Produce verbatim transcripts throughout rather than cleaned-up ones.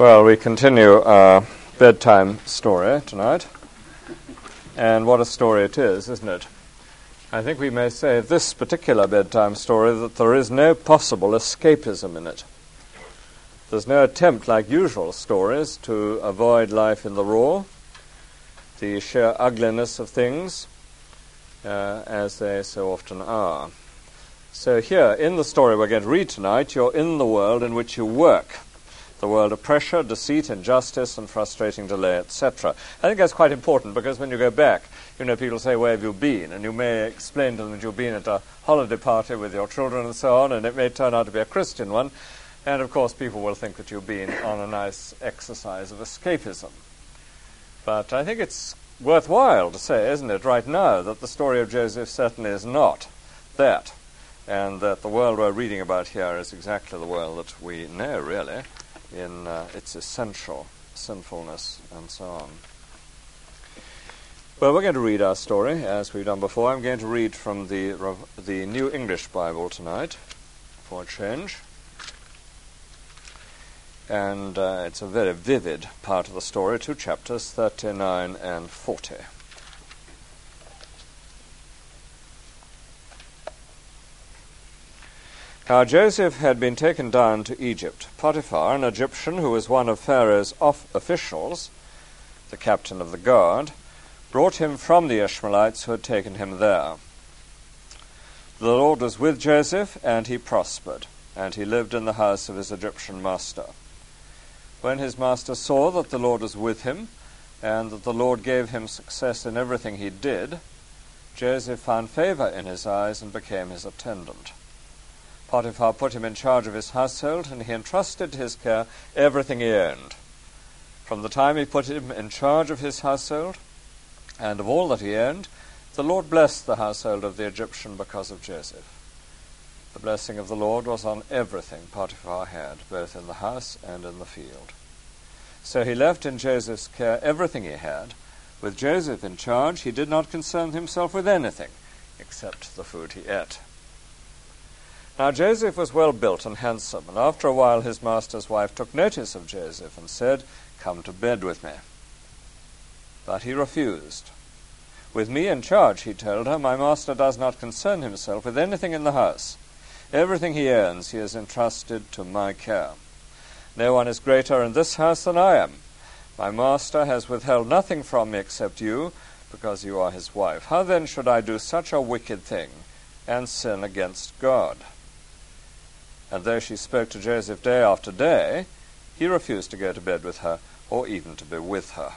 Well, we continue our bedtime story tonight, and what a story it is, isn't it? I think we may say of this particular bedtime story that there is no possible escapism in it. There's no attempt, like usual stories, to avoid life in the raw, the sheer ugliness of things, uh, as they so often are. So here, in the story we're going to read tonight, you're in the world in which you work. The world of pressure, deceit, injustice, and frustrating delay, et cetera. I think that's quite important because when you go back, you know, people say, where have you been? And you may explain to them that you've been at a holiday party with your children and so on, and it may turn out to be a Christian one. And, of course, people will think that you've been on a nice exercise of escapism. But I think it's worthwhile to say, isn't it, right now, that the story of Joseph certainly is not that, and that the world we're reading about here is exactly the world that we know, really, in uh, its essential sinfulness and so on. Well, we're going to read our story, as we've done before. I'm going to read from the, the New English Bible tonight, for a change. And uh, it's a very vivid part of the story, two chapters, thirty-nine and forty. Now Joseph had been taken down to Egypt. Potiphar, an Egyptian who was one of Pharaoh's off officials, the captain of the guard, brought him from the Ishmaelites who had taken him there. The Lord was with Joseph, and he prospered, and he lived in the house of his Egyptian master. When his master saw that the Lord was with him, and that the Lord gave him success in everything he did, Joseph found favor in his eyes and became his attendant. Potiphar put him in charge of his household, and he entrusted to his care everything he owned. From the time he put him in charge of his household, and of all that he owned, the Lord blessed the household of the Egyptian because of Joseph. The blessing of the Lord was on everything Potiphar had, both in the house and in the field. So he left in Joseph's care everything he had. With Joseph in charge, he did not concern himself with anything, except the food he ate. Now Joseph was well built and handsome, and after a while his master's wife took notice of Joseph and said, "Come to bed with me." But he refused. "With me in charge," he told her, "my master does not concern himself with anything in the house. Everything he earns he has entrusted to my care. No one is greater in this house than I am. My master has withheld nothing from me except you, because you are his wife. How then should I do such a wicked thing and sin against God?" And though she spoke to Joseph day after day, he refused to go to bed with her or even to be with her.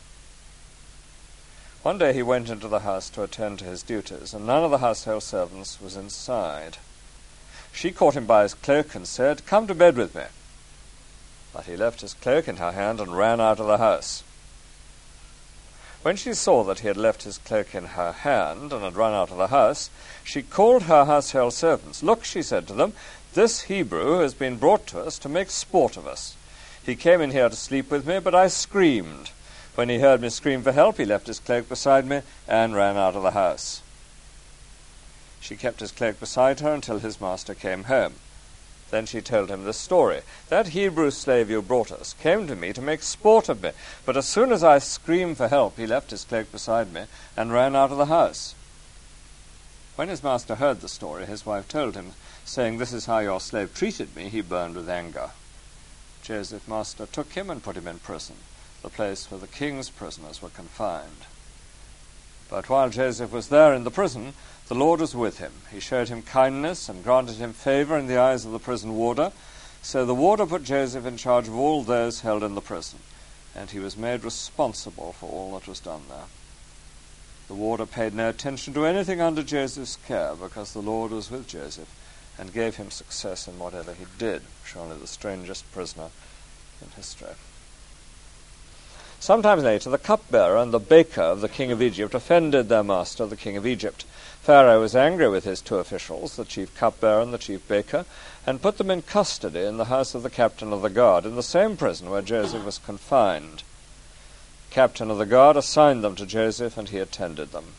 One day he went into the house to attend to his duties, and none of the household servants was inside. She caught him by his cloak and said, "Come to bed with me." But he left his cloak in her hand and ran out of the house. When she saw that he had left his cloak in her hand and had run out of the house, she called her household servants. "Look," she said to them, "this Hebrew has been brought to us to make sport of us. He came in here to sleep with me, but I screamed. When he heard me scream for help, he left his cloak beside me and ran out of the house." She kept his cloak beside her until his master came home. Then she told him this story. "That Hebrew slave you brought us came to me to make sport of me, but as soon as I screamed for help, he left his cloak beside me and ran out of the house." When his master heard the story, his wife told him, saying, "This is how your slave treated me." He burned with anger. Joseph's master took him and put him in prison, the place where the king's prisoners were confined. But while Joseph was there in the prison, the Lord was with him. He showed him kindness and granted him favor in the eyes of the prison warder. So the warder put Joseph in charge of all those held in the prison, and he was made responsible for all that was done there. The warder paid no attention to anything under Joseph's care, because the Lord was with Joseph and gave him success in whatever he did. Surely the strangest prisoner in history. Sometime later, the cupbearer and the baker of the king of Egypt offended their master, the king of Egypt. Pharaoh was angry with his two officials, the chief cupbearer and the chief baker, and put them in custody in the house of the captain of the guard, in the same prison where Joseph was confined. The captain of the guard assigned them to Joseph, and he attended them.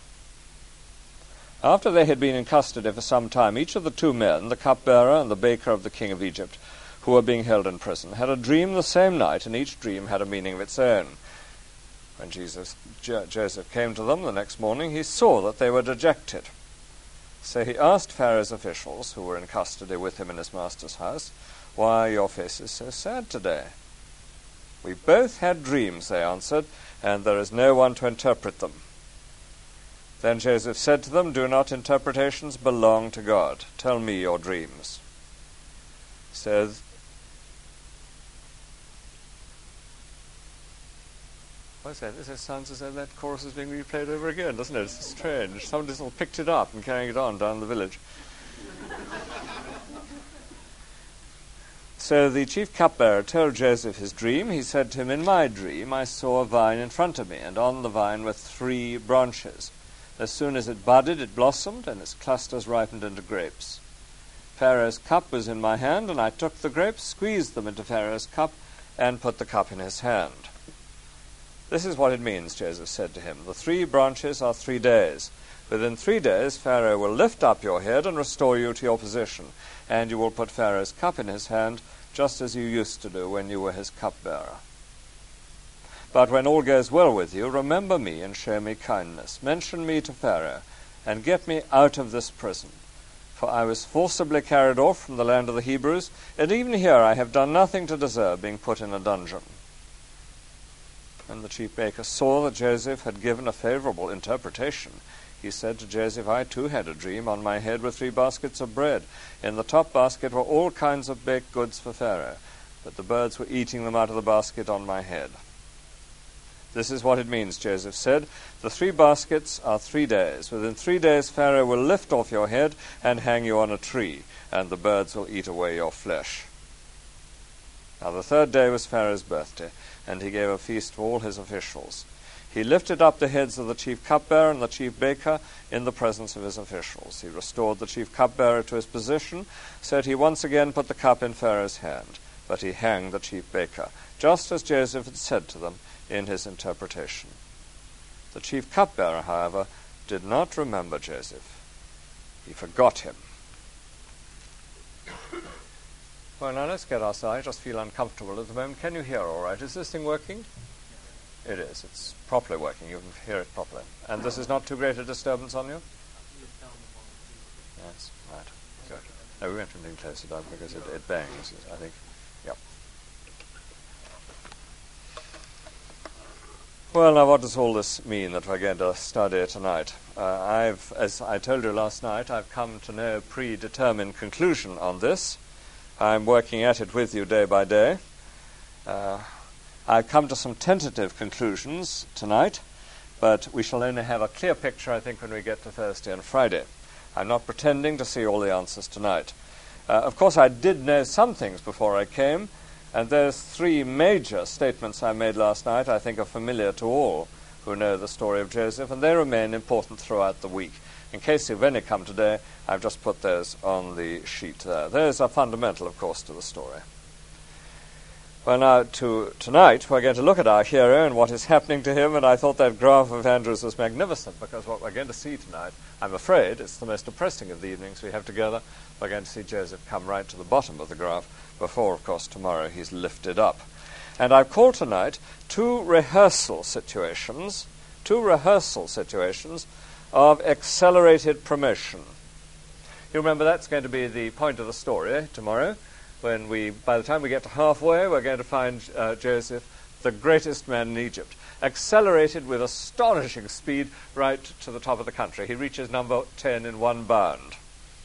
After they had been in custody for some time, each of the two men, the cupbearer and the baker of the king of Egypt, who were being held in prison, had a dream the same night, and each dream had a meaning of its own. When Jesus, Jo- Joseph came to them the next morning, he saw that they were dejected. So he asked Pharaoh's officials, who were in custody with him in his master's house, "Why are your faces so sad today?" "We both had dreams," they answered, "and there is no one to interpret them." Then Joseph said to them, "Do not interpretations belong to God? Tell me your dreams." So th- What's that? It sounds as though that chorus is being replayed over again, doesn't it? It's strange. Somebody's all picked it up and carrying it on down the village. So the chief cupbearer told Joseph his dream. He said to him, "In my dream I saw a vine in front of me, and on the vine were three branches. As soon as it budded, it blossomed, and its clusters ripened into grapes. Pharaoh's cup was in my hand, and I took the grapes, squeezed them into Pharaoh's cup, and put the cup in his hand." "This is what it means," Joseph said to him. "The three branches are three days. Within three days Pharaoh will lift up your head and restore you to your position, and you will put Pharaoh's cup in his hand, just as you used to do when you were his cupbearer. But when all goes well with you, remember me and show me kindness. Mention me to Pharaoh, and get me out of this prison. For I was forcibly carried off from the land of the Hebrews, and even here I have done nothing to deserve being put in a dungeon." When the chief baker saw that Joseph had given a favorable interpretation, he said to Joseph, "I too had a dream. On my head were three baskets of bread. In the top basket were all kinds of baked goods for Pharaoh, but the birds were eating them out of the basket on my head." "This is what it means," Joseph said. "The three baskets are three days. Within three days Pharaoh will lift off your head and hang you on a tree, and the birds will eat away your flesh." Now the third day was Pharaoh's birthday, and he gave a feast for all his officials. He lifted up the heads of the chief cupbearer and the chief baker in the presence of his officials. He restored the chief cupbearer to his position, so that he once again put the cup in Pharaoh's hand. But he hanged the chief baker, just as Joseph had said to them in his interpretation. The chief cupbearer, however, did not remember Joseph. He forgot him. Well, now let's get outside. I just feel uncomfortable at the moment. Can you hear all right? Is this thing working? It is. It's properly working. You can hear it properly. And this is not too great a disturbance on you? Yes, right. Good. No, we went to something closer, Doug, because it, it bangs, I think. Yep. Well, now what does all this mean that we're going to study tonight? Uh, I've, as I told you last night, I've come to no predetermined conclusion on this. I'm working at it with you day by day. Uh, I've come to some tentative conclusions tonight, but we shall only have a clear picture, I think, when we get to Thursday and Friday. I'm not pretending to see all the answers tonight. Uh, of course, I did know some things before I came, and those three major statements I made last night I think are familiar to all who know the story of Joseph, and they remain important throughout the week. In case you've only come today, I've just put those on the sheet there. Those are fundamental, of course, to the story. Well, now, to tonight, we're going to look at our hero and what is happening to him, and I thought that graph of Andrew's was magnificent, because what we're going to see tonight, I'm afraid, it's the most depressing of the evenings we have together. We're going to see Joseph come right to the bottom of the graph before, of course, tomorrow he's lifted up. And I've called tonight two rehearsal situations, two rehearsal situations of accelerated promotion. You remember that's going to be the point of the story tomorrow, when we, by the time we get to halfway, we're going to find uh, Joseph, the greatest man in Egypt, accelerated with astonishing speed right to the top of the country. He reaches number ten in one bound.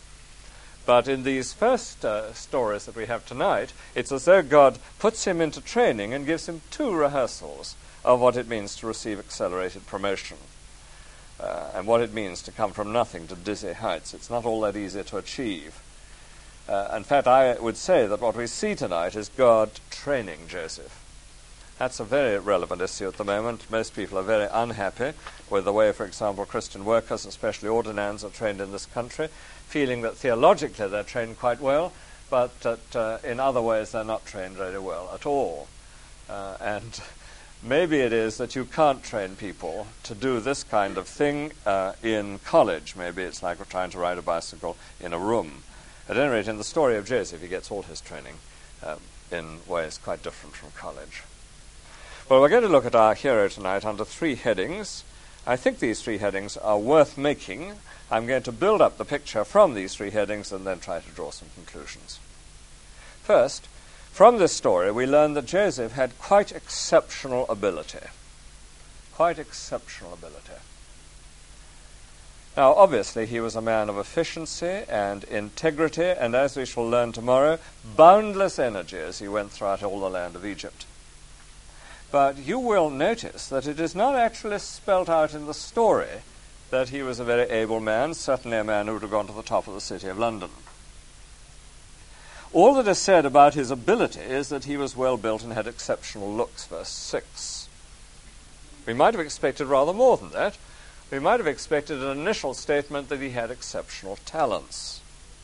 But in these first uh, stories that we have tonight, it's as though God puts him into training and gives him two rehearsals of what it means to receive accelerated promotion. Uh, and what it means to come from nothing to dizzy heights. It's not all that easy to achieve. Uh, in fact, I would say that what we see tonight is God training Joseph. That's a very relevant issue at the moment. Most people are very unhappy with the way, for example, Christian workers, especially ordinands, are trained in this country, feeling that theologically they're trained quite well, but that uh, in other ways they're not trained very well at all. Uh, and maybe it is that you can't train people to do this kind of thing uh, in college. Maybe it's like we're trying to ride a bicycle in a room. At any rate, in the story of Joseph, he gets all his training um, in ways quite different from college. Well, we're going to look at our hero tonight under three headings. I think these three headings are worth making. I'm going to build up the picture from these three headings and then try to draw some conclusions. First, from this story, we learn that Joseph had quite exceptional ability. Quite exceptional ability. Now, obviously, he was a man of efficiency and integrity, and as we shall learn tomorrow, boundless energy as he went throughout all the land of Egypt. But you will notice that it is not actually spelt out in the story that he was a very able man, certainly a man who would have gone to the top of the city of London. All that is said about his ability is that he was well built and had exceptional looks, verse six. We might have expected rather more than that. We might have expected an initial statement that he had exceptional talents.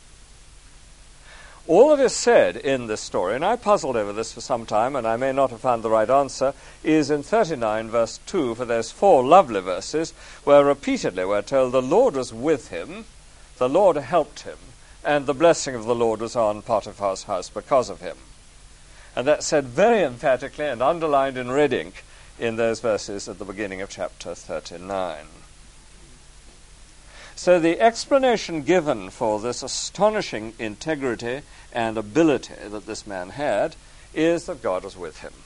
All that is said in this story, and I puzzled over this for some time, and I may not have found the right answer, is in thirty-nine, verse two, for those four lovely verses, where repeatedly we're told the Lord was with him, the Lord helped him, and the blessing of the Lord was on Potiphar's house because of him. And that's said very emphatically and underlined in red ink in those verses at the beginning of chapter thirty-nine. So the explanation given for this astonishing integrity and ability that this man had is that God was with him.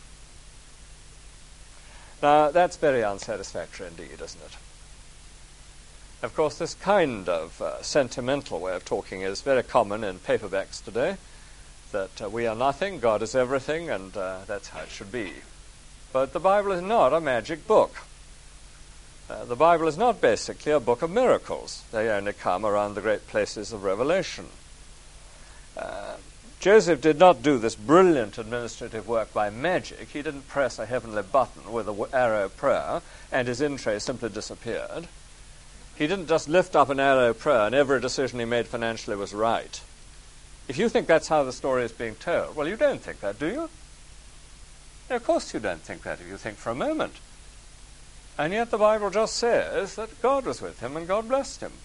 Now, that's very unsatisfactory indeed, isn't it? Of course, this kind of uh, sentimental way of talking is very common in paperbacks today, that uh, we are nothing, God is everything, and uh, that's how it should be. But the Bible is not a magic book. Uh, the Bible is not basically a book of miracles. They only come around the great places of revelation. Uh, Joseph did not do this brilliant administrative work by magic. He didn't press a heavenly button with an arrow of prayer and his in tray simply disappeared. He didn't just lift up an arrow of prayer and every decision he made financially was right. If you think that's how the story is being told, well, you don't think that, do you? No, of course you don't think that if you think for a moment. And yet the Bible just says that God was with him and God blessed him.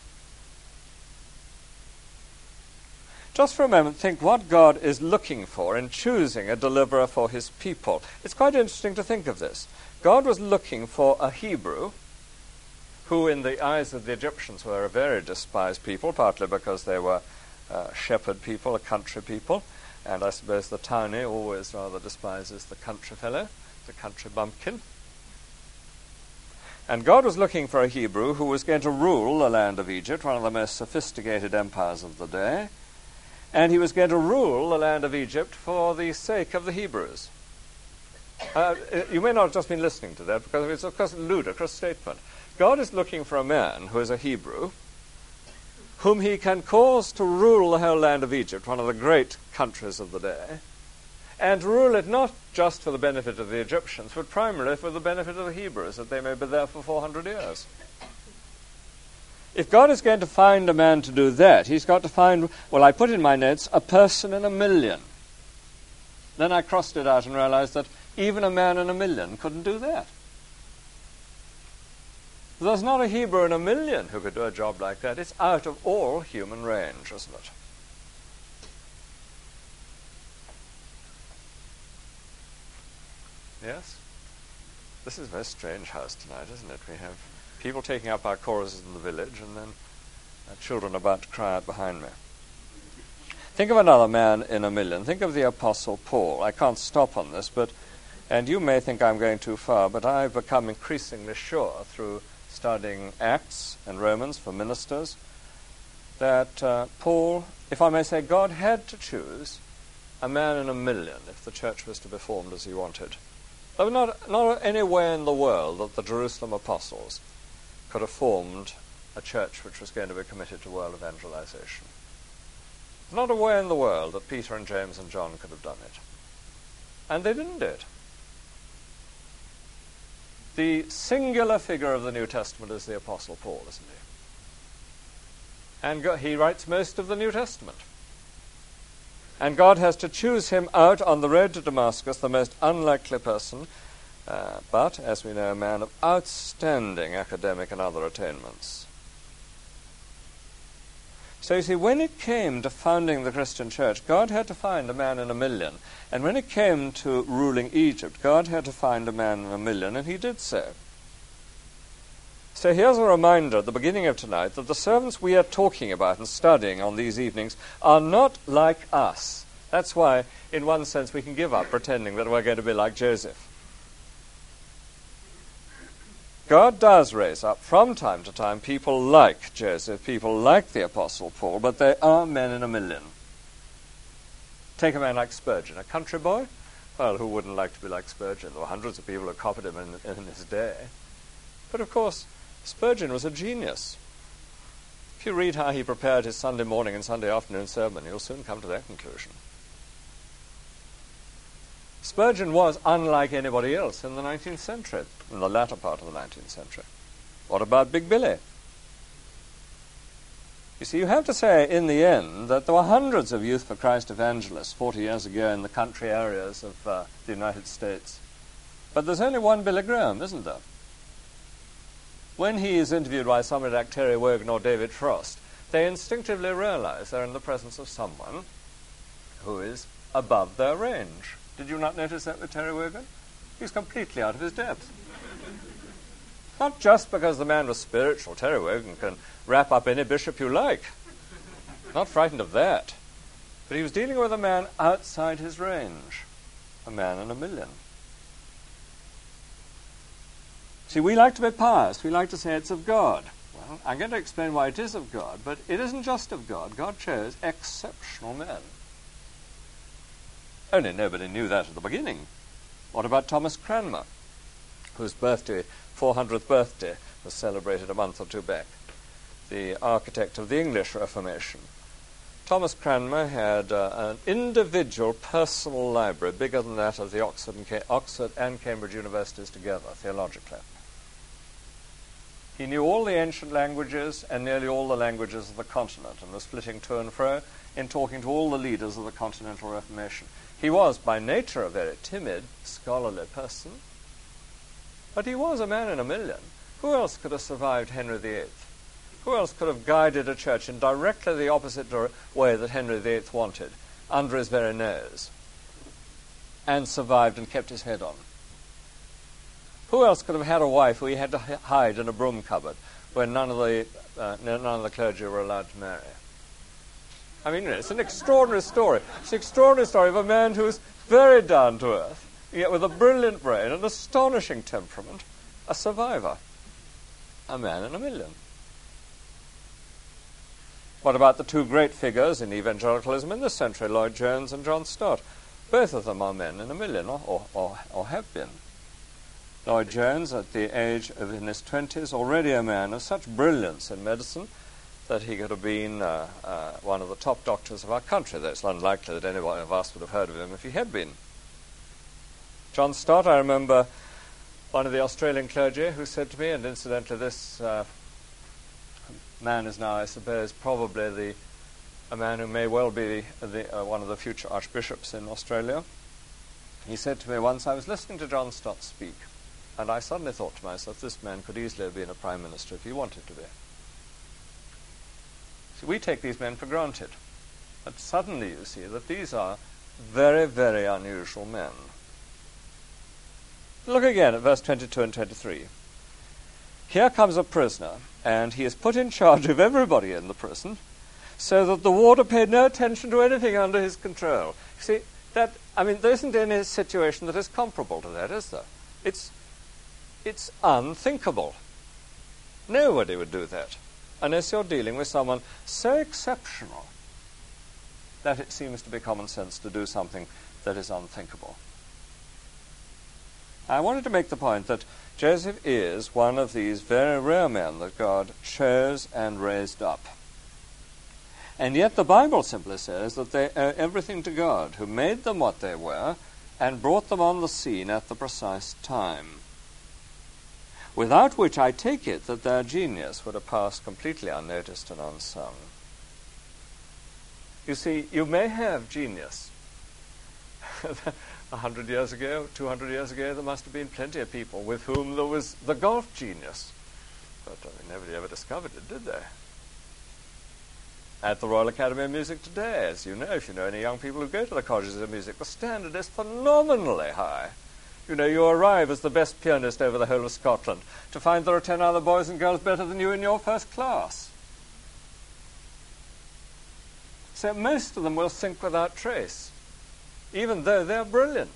Just for a moment, think what God is looking for in choosing a deliverer for his people. It's quite interesting to think of this. God was looking for a Hebrew who in the eyes of the Egyptians were a very despised people, partly because they were uh, shepherd people, a country people, and I suppose the townie always rather despises the country fellow, the country bumpkin. And God was looking for a Hebrew who was going to rule the land of Egypt, one of the most sophisticated empires of the day, and he was going to rule the land of Egypt for the sake of the Hebrews. Uh, you may not have just been listening to that, because it's of course a ludicrous statement. God is looking for a man who is a Hebrew, whom he can cause to rule the whole land of Egypt, one of the great countries of the day, and rule it not just for the benefit of the Egyptians, but primarily for the benefit of the Hebrews, that they may be there for four hundred years. If God is going to find a man to do that, he's got to find, well, I put in my notes, a person in a million. Then I crossed it out and realized that even a man in a million couldn't do that. There's not a Hebrew in a million who could do a job like that. It's out of all human range, isn't it? Yes? This is a very strange house tonight, isn't it? We have people taking up our choruses in the village and then uh, children about to cry out behind me. Think of another man in a million. Think of the Apostle Paul. I can't stop on this, but, and you may think I'm going too far, but I've become increasingly sure through studying Acts and Romans for ministers that uh, Paul, if I may say, God had to choose a man in a million if the church was to be formed as he wanted. There was not, not anywhere in the world that the Jerusalem apostles could have formed a church which was going to be committed to world evangelization. Not a way in the world that Peter and James and John could have done it. And they didn't do it. The singular figure of the New Testament is the Apostle Paul, isn't he? And God, he writes most of the New Testament. And God has to choose him out on the road to Damascus, the most unlikely person, uh, but, as we know, a man of outstanding academic and other attainments. So you see, when it came to founding the Christian church, God had to find a man in a million. And when it came to ruling Egypt, God had to find a man in a million, and he did so. So here's a reminder at the beginning of tonight that the servants we are talking about and studying on these evenings are not like us. That's why, in one sense, we can give up pretending that we're going to be like Joseph. God does raise up from time to time people like Joseph, people like the Apostle Paul, but they are men in a million. Take a man like Spurgeon, a country boy. Well, who wouldn't like to be like Spurgeon? There were hundreds of people who copied him in, in his day. But of course, Spurgeon was a genius. If you read how he prepared his Sunday morning and Sunday afternoon sermon, you'll soon come to that conclusion. Spurgeon was unlike anybody else in the nineteenth century, in the latter part of the nineteenth century. What about Big Billy? You see, you have to say in the end that there were hundreds of Youth for Christ evangelists forty years ago in the country areas of uh, the United States. But there's only one Billy Graham, isn't there? When he is interviewed by somebody like Terry Wogan or David Frost, they instinctively realize they're in the presence of someone who is above their range. Did you not notice that with Terry Wogan? He's completely out of his depth. Not just because the man was spiritual. Terry Wogan can wrap up any bishop you like. Not frightened of that. But he was dealing with a man outside his range. A man in a million. See, we like to be pious. We like to say it's of God. Well, I'm going to explain why it is of God, but it isn't just of God. God chose exceptional men. Only nobody knew that at the beginning. What about Thomas Cranmer, whose birthday, four hundredth birthday, was celebrated a month or two back, the architect of the English Reformation? Thomas Cranmer had uh, an individual personal library bigger than that of the Oxford and, Ca- Oxford and Cambridge universities together, theologically. He knew all the ancient languages and nearly all the languages of the continent and was flitting to and fro in talking to all the leaders of the Continental Reformation. He was, by nature, a very timid, scholarly person, but he was a man in a million. Who else could have survived Henry the Eighth? Who else could have guided a church in directly the opposite way that Henry the Eighth wanted, under his very nose, and survived and kept his head on? Who else could have had a wife who he had to hide in a broom cupboard when none of the uh, none of the clergy were allowed to marry? I mean, it's an extraordinary story. It's an extraordinary story of a man who's very down to earth, yet with a brilliant brain, an astonishing temperament, a survivor, a man in a million. What about the two great figures in evangelicalism in this century, Lloyd Jones and John Stott? Both of them are men in a million, or, or, or, or have been. Lloyd Jones, at the age of in his twenties, already a man of such brilliance in medicine that he could have been uh, uh, one of the top doctors of our country, though it's unlikely that anyone of us would have heard of him if he had been. John Stott, I remember one of the Australian clergy who said to me, and incidentally this uh, man is now, I suppose, probably the a man who may well be the, the, uh, one of the future archbishops in Australia. He said to me once, I was listening to John Stott speak, and I suddenly thought to myself, this man could easily have been a prime minister if he wanted to be. See, we take these men for granted. But suddenly you see that these are very, very unusual men. Look again at verse twenty-two and twenty-three. Here comes a prisoner, and he is put in charge of everybody in the prison, so that the warder paid no attention to anything under his control. See, that, I mean, there isn't any situation that is comparable to that, is there? It's, it's unthinkable. Nobody would do that, unless you're dealing with someone so exceptional that it seems to be common sense to do something that is unthinkable. I wanted to make the point that Joseph is one of these very rare men that God chose and raised up. And yet the Bible simply says that they owe everything to God, who made them what they were and brought them on the scene at the precise time. Without which I take it that their genius would have passed completely unnoticed and unsung. You see, you may have genius. A hundred years ago, two hundred years ago, there must have been plenty of people with whom there was the golf genius. But I mean, nobody ever discovered it, did they? at the Royal Academy of Music today. As you know, if you know any young people who go to the colleges of music, the standard is phenomenally high. You know, you arrive as the best pianist over the whole of Scotland to find there are ten other boys and girls better than you in your first class. So most of them will sink without trace, even though they're brilliant,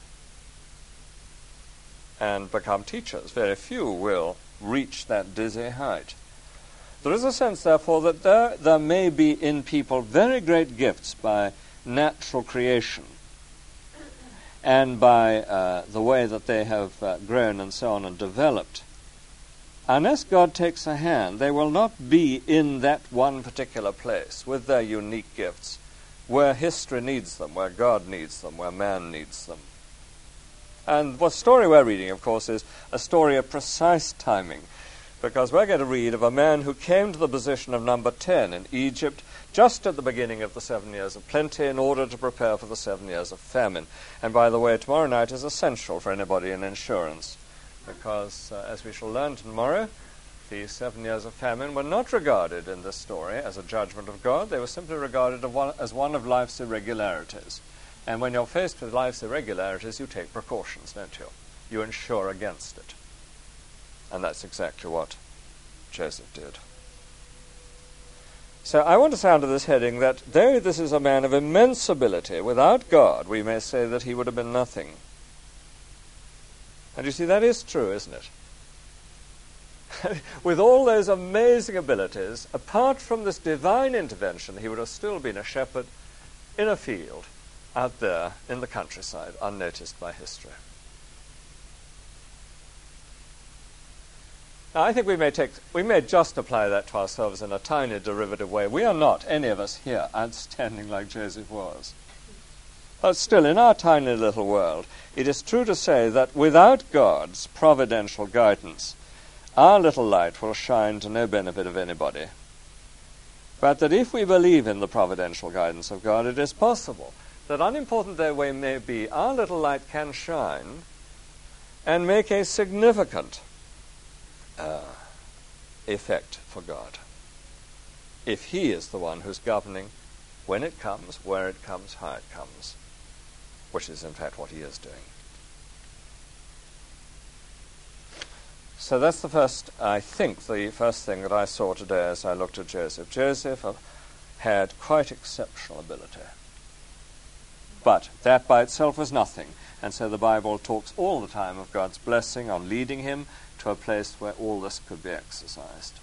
and become teachers. Very few will reach that dizzy height. There is a sense, therefore, that there, there may be in people very great gifts by natural creation and by uh, the way that they have uh, grown and so on and developed. Unless God takes a hand, they will not be in that one particular place with their unique gifts, where history needs them, where God needs them, where man needs them. And the story we're reading, of course, is a story of precise timing, because we're going to read of a man who came to the position of number ten in Egypt just at the beginning of the seven years of plenty in order to prepare for the seven years of famine. And by the way, tomorrow night is essential for anybody in insurance, because, uh, as we shall learn tomorrow, the seven years of famine were not regarded in this story as a judgment of God. They were simply regarded as one of life's irregularities. And when you're faced with life's irregularities, you take precautions, don't you? You insure against it. And that's exactly what Joseph did. So I want to say under this heading that though this is a man of immense ability, without God we may say that he would have been nothing. And you see, that is true, isn't it? With all those amazing abilities, apart from this divine intervention, he would have still been a shepherd in a field out there in the countryside, unnoticed by history. Now, I think we may take, we may just apply that to ourselves in a tiny derivative way. We are not, any of us here, outstanding like Joseph was. But still, in our tiny little world, it is true to say that without God's providential guidance, our little light will shine to no benefit of anybody. But that if we believe in the providential guidance of God, it is possible that, unimportant though we may be, our little light can shine and make a significant uh, effect for God, if he is the one who's governing when it comes, where it comes, how it comes, which is in fact what he is doing. So that's the first, I think, the first thing that I saw today as I looked at Joseph. Joseph had quite exceptional ability. But that by itself was nothing. And so the Bible talks all the time of God's blessing on leading him to a place where all this could be exercised.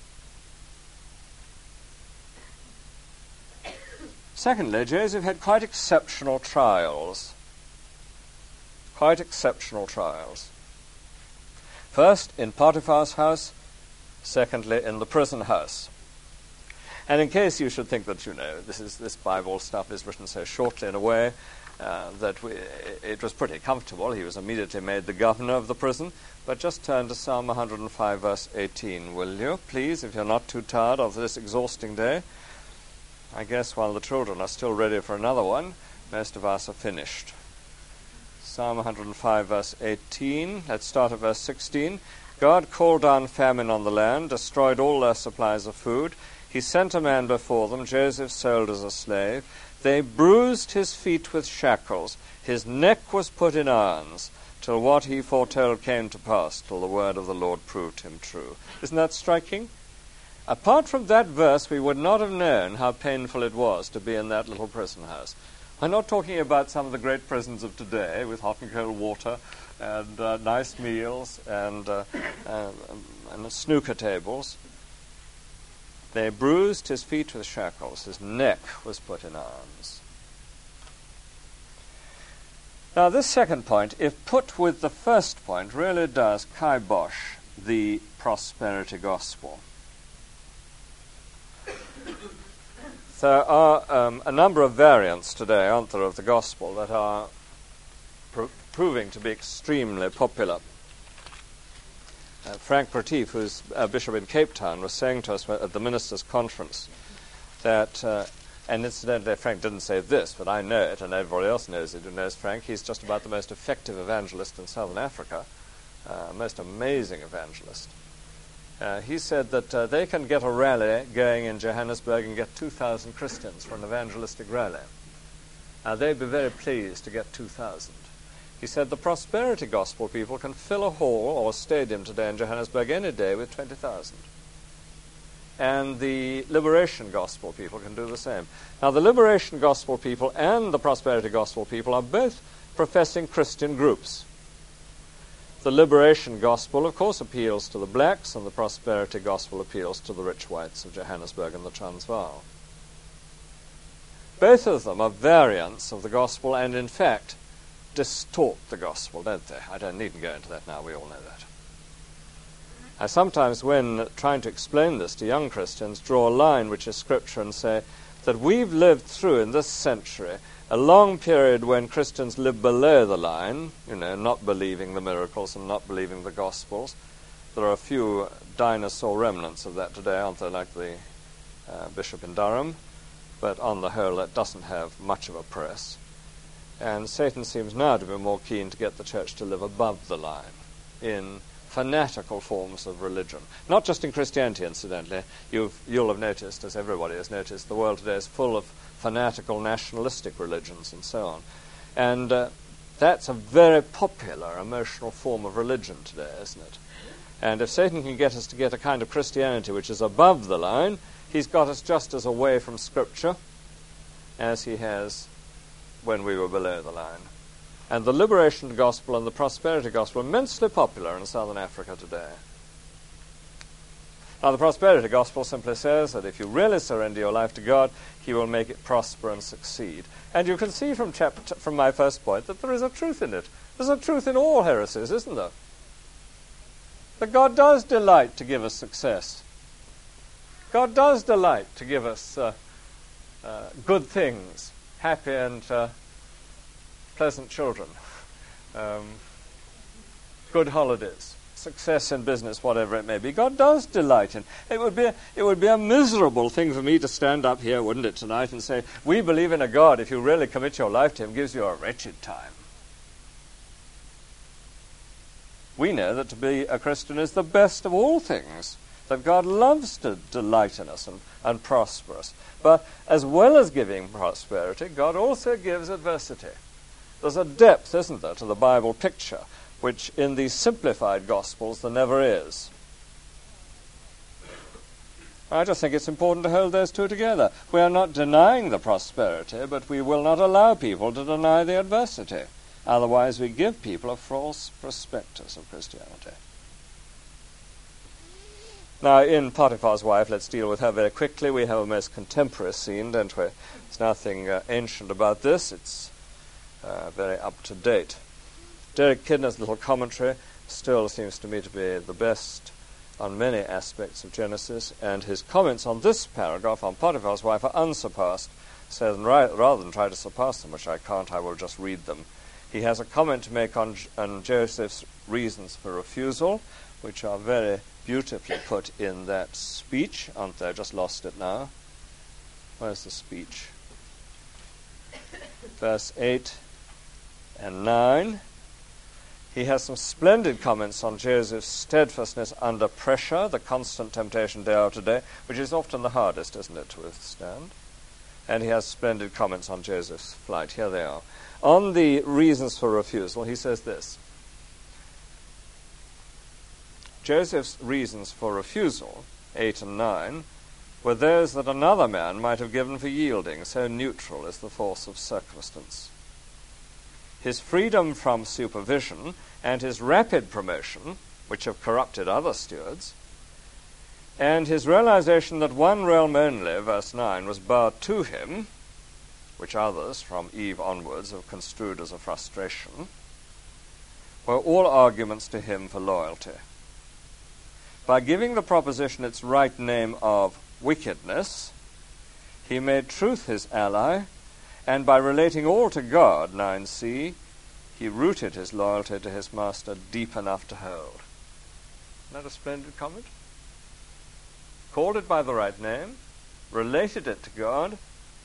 Secondly, Joseph had quite exceptional trials. Quite exceptional trials. First, in Potiphar's house. Secondly, in the prison house. And in case you should think that, you know, this is this Bible stuff is written so shortly in a way uh, that we, it was pretty comfortable. He was immediately made the governor of the prison. But just turn to Psalm one hundred five, verse eighteen, will you, please, if you're not too tired of this exhausting day. I guess while the children are still ready for another one, most of us are finished. Psalm one hundred five, verse eighteen. Let's start at verse sixteen. God called down famine on the land, destroyed all their supplies of food. He sent a man before them, Joseph sold as a slave. They bruised his feet with shackles. His neck was put in irons, till what he foretold came to pass, till the word of the Lord proved him true. Isn't that striking? Apart from that verse, we would not have known how painful it was to be in that little prison house. I'm not talking about some of the great prisons of today with hot and cold water and uh, nice meals and, uh, uh, and snooker tables. They bruised his feet with shackles. His neck was put in irons. Now, this second point, if put with the first point, really does kibosh the prosperity gospel. There are um, a number of variants today, aren't there, of the gospel that are pr- proving to be extremely popular. Uh, Frank Retief, who's a bishop in Cape Town, was saying to us at the ministers' conference that, uh, and incidentally Frank didn't say this, but I know it, and everybody else knows it who knows Frank. He's just about the most effective evangelist in Southern Africa, uh, most amazing evangelist. Uh, he said that uh, they can get a rally going in Johannesburg and get two thousand Christians for an evangelistic rally. Uh, they'd be very pleased to get two thousand. He said the prosperity gospel people can fill a hall or a stadium today in Johannesburg any day with twenty thousand. And the liberation gospel people can do the same. Now, the liberation gospel people and the prosperity gospel people are both professing Christian groups. The liberation gospel, of course, appeals to the blacks, and the prosperity gospel appeals to the rich whites of Johannesburg and the Transvaal. Both of them are variants of the gospel and, in fact, distort the gospel, don't they? I don't need to go into that now, we all know that. I sometimes, when trying to explain this to young Christians, draw a line which is Scripture and say that we've lived through in this century a long period when Christians lived below the line, you know, not believing the miracles and not believing the Gospels. There are a few dinosaur remnants of that today, aren't there, like the uh, bishop in Durham, but on the whole that doesn't have much of a press. And Satan seems now to be more keen to get the church to live above the line in fanatical forms of religion. Not just in Christianity, incidentally. You've, you'll have noticed, as everybody has noticed, the world today is full of fanatical nationalistic religions and so on. And uh, that's a very popular emotional form of religion today, isn't it? And if Satan can get us to get a kind of Christianity which is above the line, he's got us just as away from Scripture as he has when we were below the line. And the liberation gospel and the prosperity gospel are immensely popular in southern Africa today. Now, the prosperity gospel simply says that if you really surrender your life to God, he will make it prosper and succeed. And you can see from chapter, from my first point that there is a truth in it. There's a truth in all heresies, isn't there? That God does delight to give us success. God does delight to give us uh, uh, good things, happy and uh, pleasant children, um, good holidays, success in business, whatever it may be. God does delight in. It would be a, it would be a miserable thing for me to stand up here, wouldn't it, tonight, and say, we believe in a God, if you really commit your life to him, gives you a wretched time. We know that to be a Christian is the best of all things, that God loves to delight in us and, and prosper us. But as well as giving prosperity, God also gives adversity. There's a depth, isn't there, to the Bible picture, which in these simplified Gospels there never is. I just think it's important to hold those two together. We are not denying the prosperity, but we will not allow people to deny the adversity. Otherwise we give people a false prospectus of Christianity. Now, in Potiphar's wife, let's deal with her very quickly. We have a most contemporary scene, don't we? There's nothing uh, ancient about this. It's Uh, very up-to-date. Derek Kidner's little commentary still seems to me to be the best on many aspects of Genesis, and his comments on this paragraph on Potiphar's wife are unsurpassed. So ra- rather than try to surpass them, which I can't, I will just read them. He has a comment to make on, on Joseph's reasons for refusal, which are very beautifully put in that speech, aren't they? I just lost it now. Where's the speech? Verse eight and nine. He has some splendid comments on Joseph's steadfastness under pressure, the constant temptation day after day, which is often the hardest, isn't it, to withstand? And he has splendid comments on Joseph's flight. Here they are. On the reasons for refusal, he says this. Joseph's reasons for refusal, eight and nine, were those that another man might have given for yielding, so neutral is the force of circumstance. His freedom from supervision and his rapid promotion, which have corrupted other stewards, and his realization that one realm only, verse nine, was barred to him, which others, from Eve onwards, have construed as a frustration, were all arguments to him for loyalty. By giving the proposition its right name of wickedness, he made truth his ally, and by relating all to God, nine c, he rooted his loyalty to his master deep enough to hold. Isn't that a splendid comment? Called it by the right name, related it to God,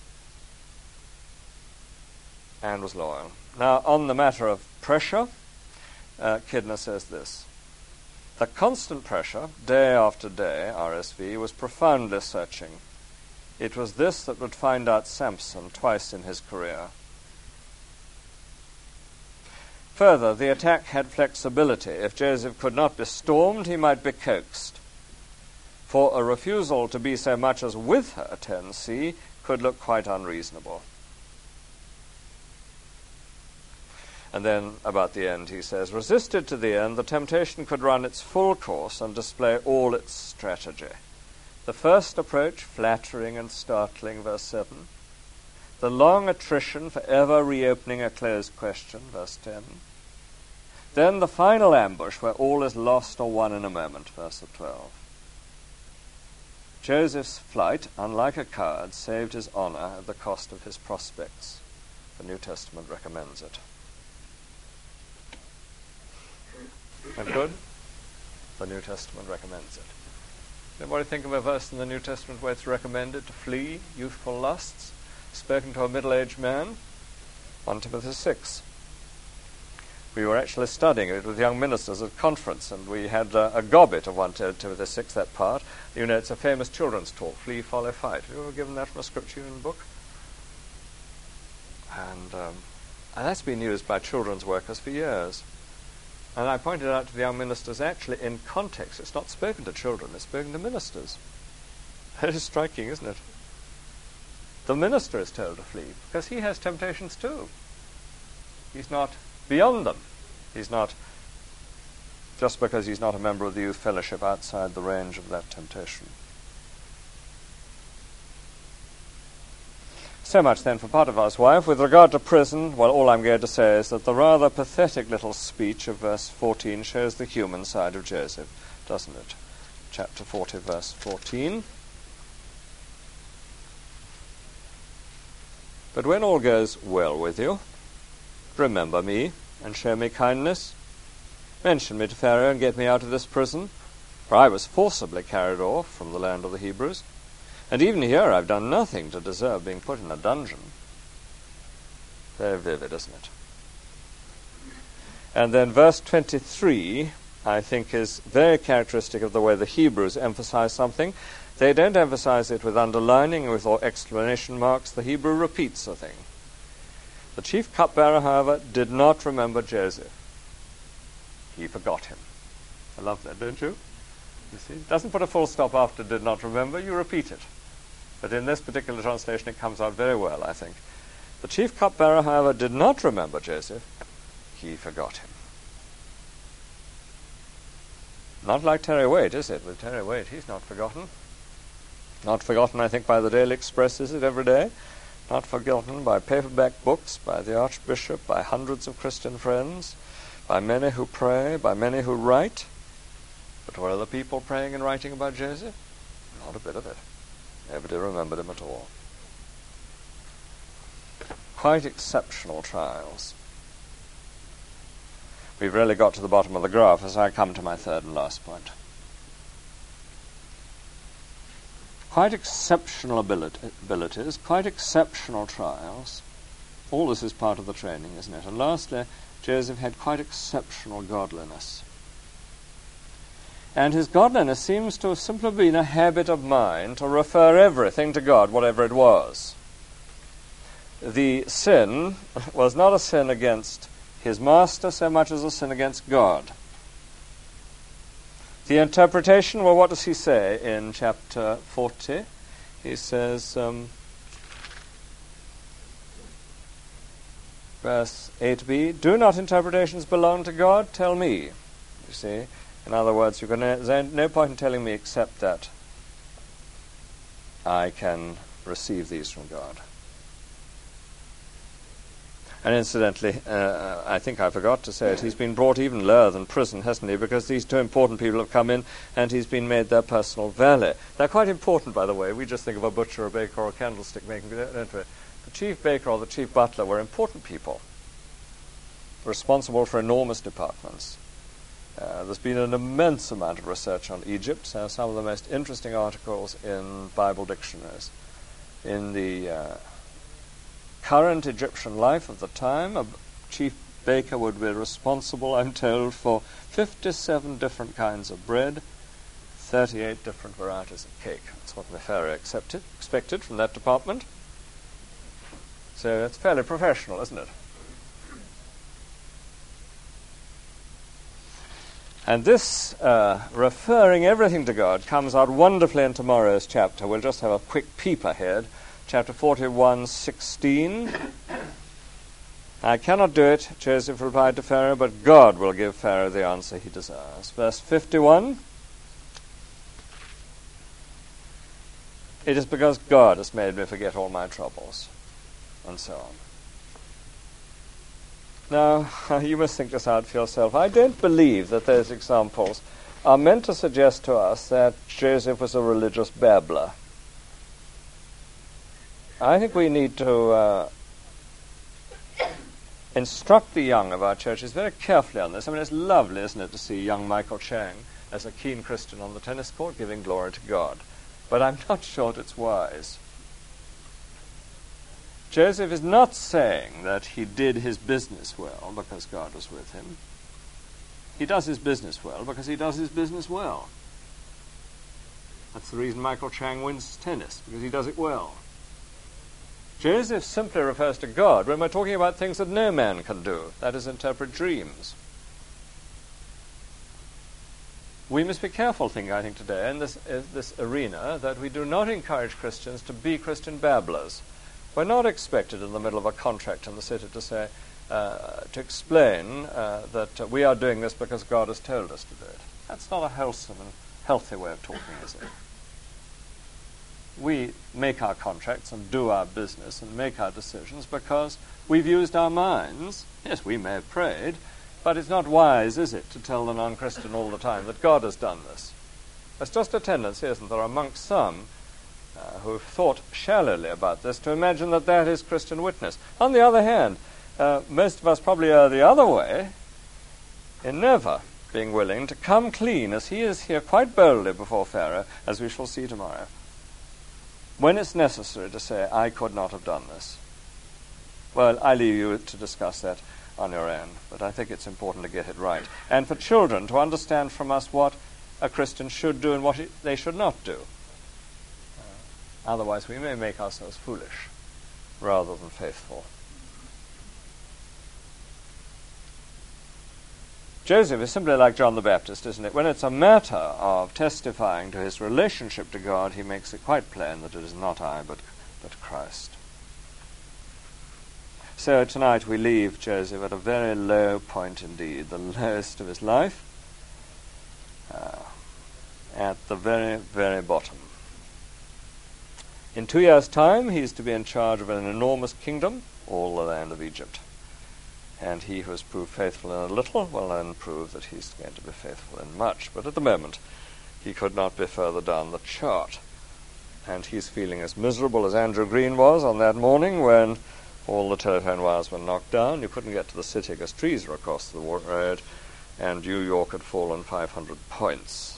and was loyal. Now, on the matter of pressure, uh, Kidner says this. The constant pressure, day after day, R S V, was profoundly searching. It was this that would find out Samson twice in his career. Further, the attack had flexibility. If Joseph could not be stormed, he might be coaxed. For a refusal to be so much as with her, ten c, could look quite unreasonable. And then, about the end, he says, resisted to the end, the temptation could run its full course and display all its strategy. The first approach, flattering and startling, verse seven. The long attrition, forever reopening a closed question, verse ten. Then the final ambush, where all is lost or won in a moment, verse twelve. Joseph's flight, unlike a coward, saved his honor at the cost of his prospects. The New Testament recommends it. That good? The New Testament recommends it. Anybody think of a verse in the New Testament where it's recommended to flee youthful lusts? Spoken to a middle-aged man? First Timothy six. We were actually studying it with young ministers at conference, and we had uh, a gobbet of First Timothy six, that part. You know, it's a famous children's talk, flee, follow, fight. Have you ever given that from a scripture in book? And, um, and that's been used by children's workers for years. And I pointed out to the young ministers, actually, in context, it's not spoken to children, it's spoken to ministers. That is striking, isn't it? The minister is told to flee, because he has temptations too. He's not beyond them. He's not, just because he's not a member of the youth fellowship, outside the range of that temptation. So much then for Potiphar's wife. With regard to prison, well, all I'm going to say is that the rather pathetic little speech of verse fourteen shows the human side of Joseph, doesn't it? Chapter forty, verse fourteen. But when all goes well with you, remember me and show me kindness. Mention me to Pharaoh and get me out of this prison, for I was forcibly carried off from the land of the Hebrews. And even here I've done nothing to deserve being put in a dungeon. Very vivid, isn't it? And then verse twenty-three, I think, is very characteristic of the way the Hebrews emphasize something. They don't emphasize it with underlining, with or exclamation marks. The Hebrew repeats a thing. The chief cupbearer, however, did not remember Joseph. He forgot him. I love that, don't you? You see, it doesn't put a full stop after did not remember, you repeat it. But in this particular translation it comes out very well, I think. The chief cupbearer, however, did not remember Joseph. He forgot him. Not like Terry Waite, is it? With Terry Waite, he's not forgotten. Not forgotten, I think, by the Daily Express, is it, every day? Not forgotten by paperback books, by the Archbishop, by hundreds of Christian friends, by many who pray, by many who write. But were other people praying and writing about Joseph? Not a bit of it. Nobody remembered him at all. Quite exceptional trials. We've really got to the bottom of the graph as I come to my third and last point. Quite exceptional ability, abilities, quite exceptional trials. All this is part of the training, isn't it? And lastly, Joseph had quite exceptional godliness. And his godliness seems to have simply been a habit of mind to refer everything to God, whatever it was. The sin was not a sin against his master so much as a sin against God. The interpretation, well, what does he say in chapter forty? He says, um, verse eight b, do not interpretations belong to God? Tell me. You see? In other words, you can, there's no point in telling me except that I can receive these from God. And incidentally, uh, I think I forgot to say it, he's been brought even lower than prison, hasn't he? Because these two important people have come in and he's been made their personal valet. They're quite important, by the way. We just think of a butcher, a baker, or a candlestick making, don't we? The chief baker or the chief butler were important people, responsible for enormous departments. Uh, there's been an immense amount of research on Egypt, so some of the most interesting articles in Bible dictionaries. In the uh, current Egyptian life of the time, a chief baker would be responsible, I'm told, for fifty-seven different kinds of bread, thirty-eight different varieties of cake. That's what the Pharaoh accepted, expected from that department. So it's fairly professional, isn't it? And this, uh, referring everything to God, comes out wonderfully in tomorrow's chapter. We'll just have a quick peep ahead. Chapter forty-one, sixteen. I cannot do it, Joseph replied to Pharaoh, but God will give Pharaoh the answer he desires. Verse fifty-one. It is because God has made me forget all my troubles. And so on. Now, you must think this out for yourself. I don't believe that those examples are meant to suggest to us that Joseph was a religious babbler. I think we need to uh, instruct the young of our churches very carefully on this. I mean, it's lovely, isn't it, to see young Michael Chang as a keen Christian on the tennis court giving glory to God. But I'm not sure it's wise. Joseph is not saying that he did his business well because God was with him. He does his business well because he does his business well. That's the reason Michael Chang wins tennis, because he does it well. Joseph simply refers to God when we're talking about things that no man can do, that is, interpret dreams. We must be careful, think, I think, today in this, uh, this arena that we do not encourage Christians to be Christian babblers. We're not expected in the middle of a contract in the city to say, uh, to explain uh, that uh, we are doing this because God has told us to do it. That's not a wholesome and healthy way of talking, is it? We make our contracts and do our business and make our decisions because we've used our minds. Yes, we may have prayed, but it's not wise, is it, to tell the non-Christian all the time that God has done this. There's just a tendency, isn't there, amongst some uh, who've thought shallowly about this to imagine that that is Christian witness. On the other hand, uh, most of us probably are the other way in never being willing to come clean, as he is here quite boldly before Pharaoh, as we shall see tomorrow, when it's necessary to say, I could not have done this. Well, I leave you to discuss that on your own, but I think it's important to get it right. And for children to understand from us what a Christian should do and what it, they should not do. Uh, otherwise we may make ourselves foolish rather than faithful. Joseph is simply like John the Baptist, isn't it? When it's a matter of testifying to his relationship to God, he makes it quite plain that it is not I, but, but Christ. So tonight we leave Joseph at a very low point indeed, the lowest of his life, uh, at the very, very bottom. In two years' time, he is to be in charge of an enormous kingdom, all the land of Egypt. And he who has proved faithful in a little will then prove that he's going to be faithful in much. But at the moment, he could not be further down the chart. And he's feeling as miserable as Andrew Green was on that morning when all the telephone wires were knocked down. You couldn't get to the city because trees were across the road, and New York had fallen five hundred points.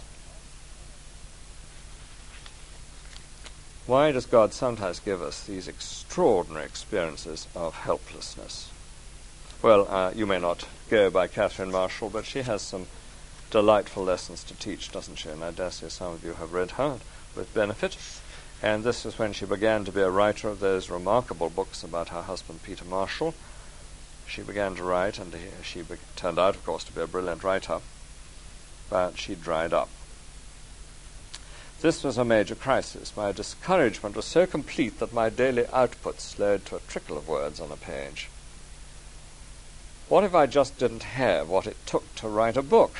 Why does God sometimes give us these extraordinary experiences of helplessness? Well, uh, you may not go by Catherine Marshall, but she has some delightful lessons to teach, doesn't she? And I dare say some of you have read her with benefit. And this is when she began to be a writer of those remarkable books about her husband, Peter Marshall. She began to write, and he, she be- turned out, of course, to be a brilliant writer, but she dried up. This was a major crisis. My discouragement was so complete that my daily output slowed to a trickle of words on a page. What if I just didn't have what it took to write a book?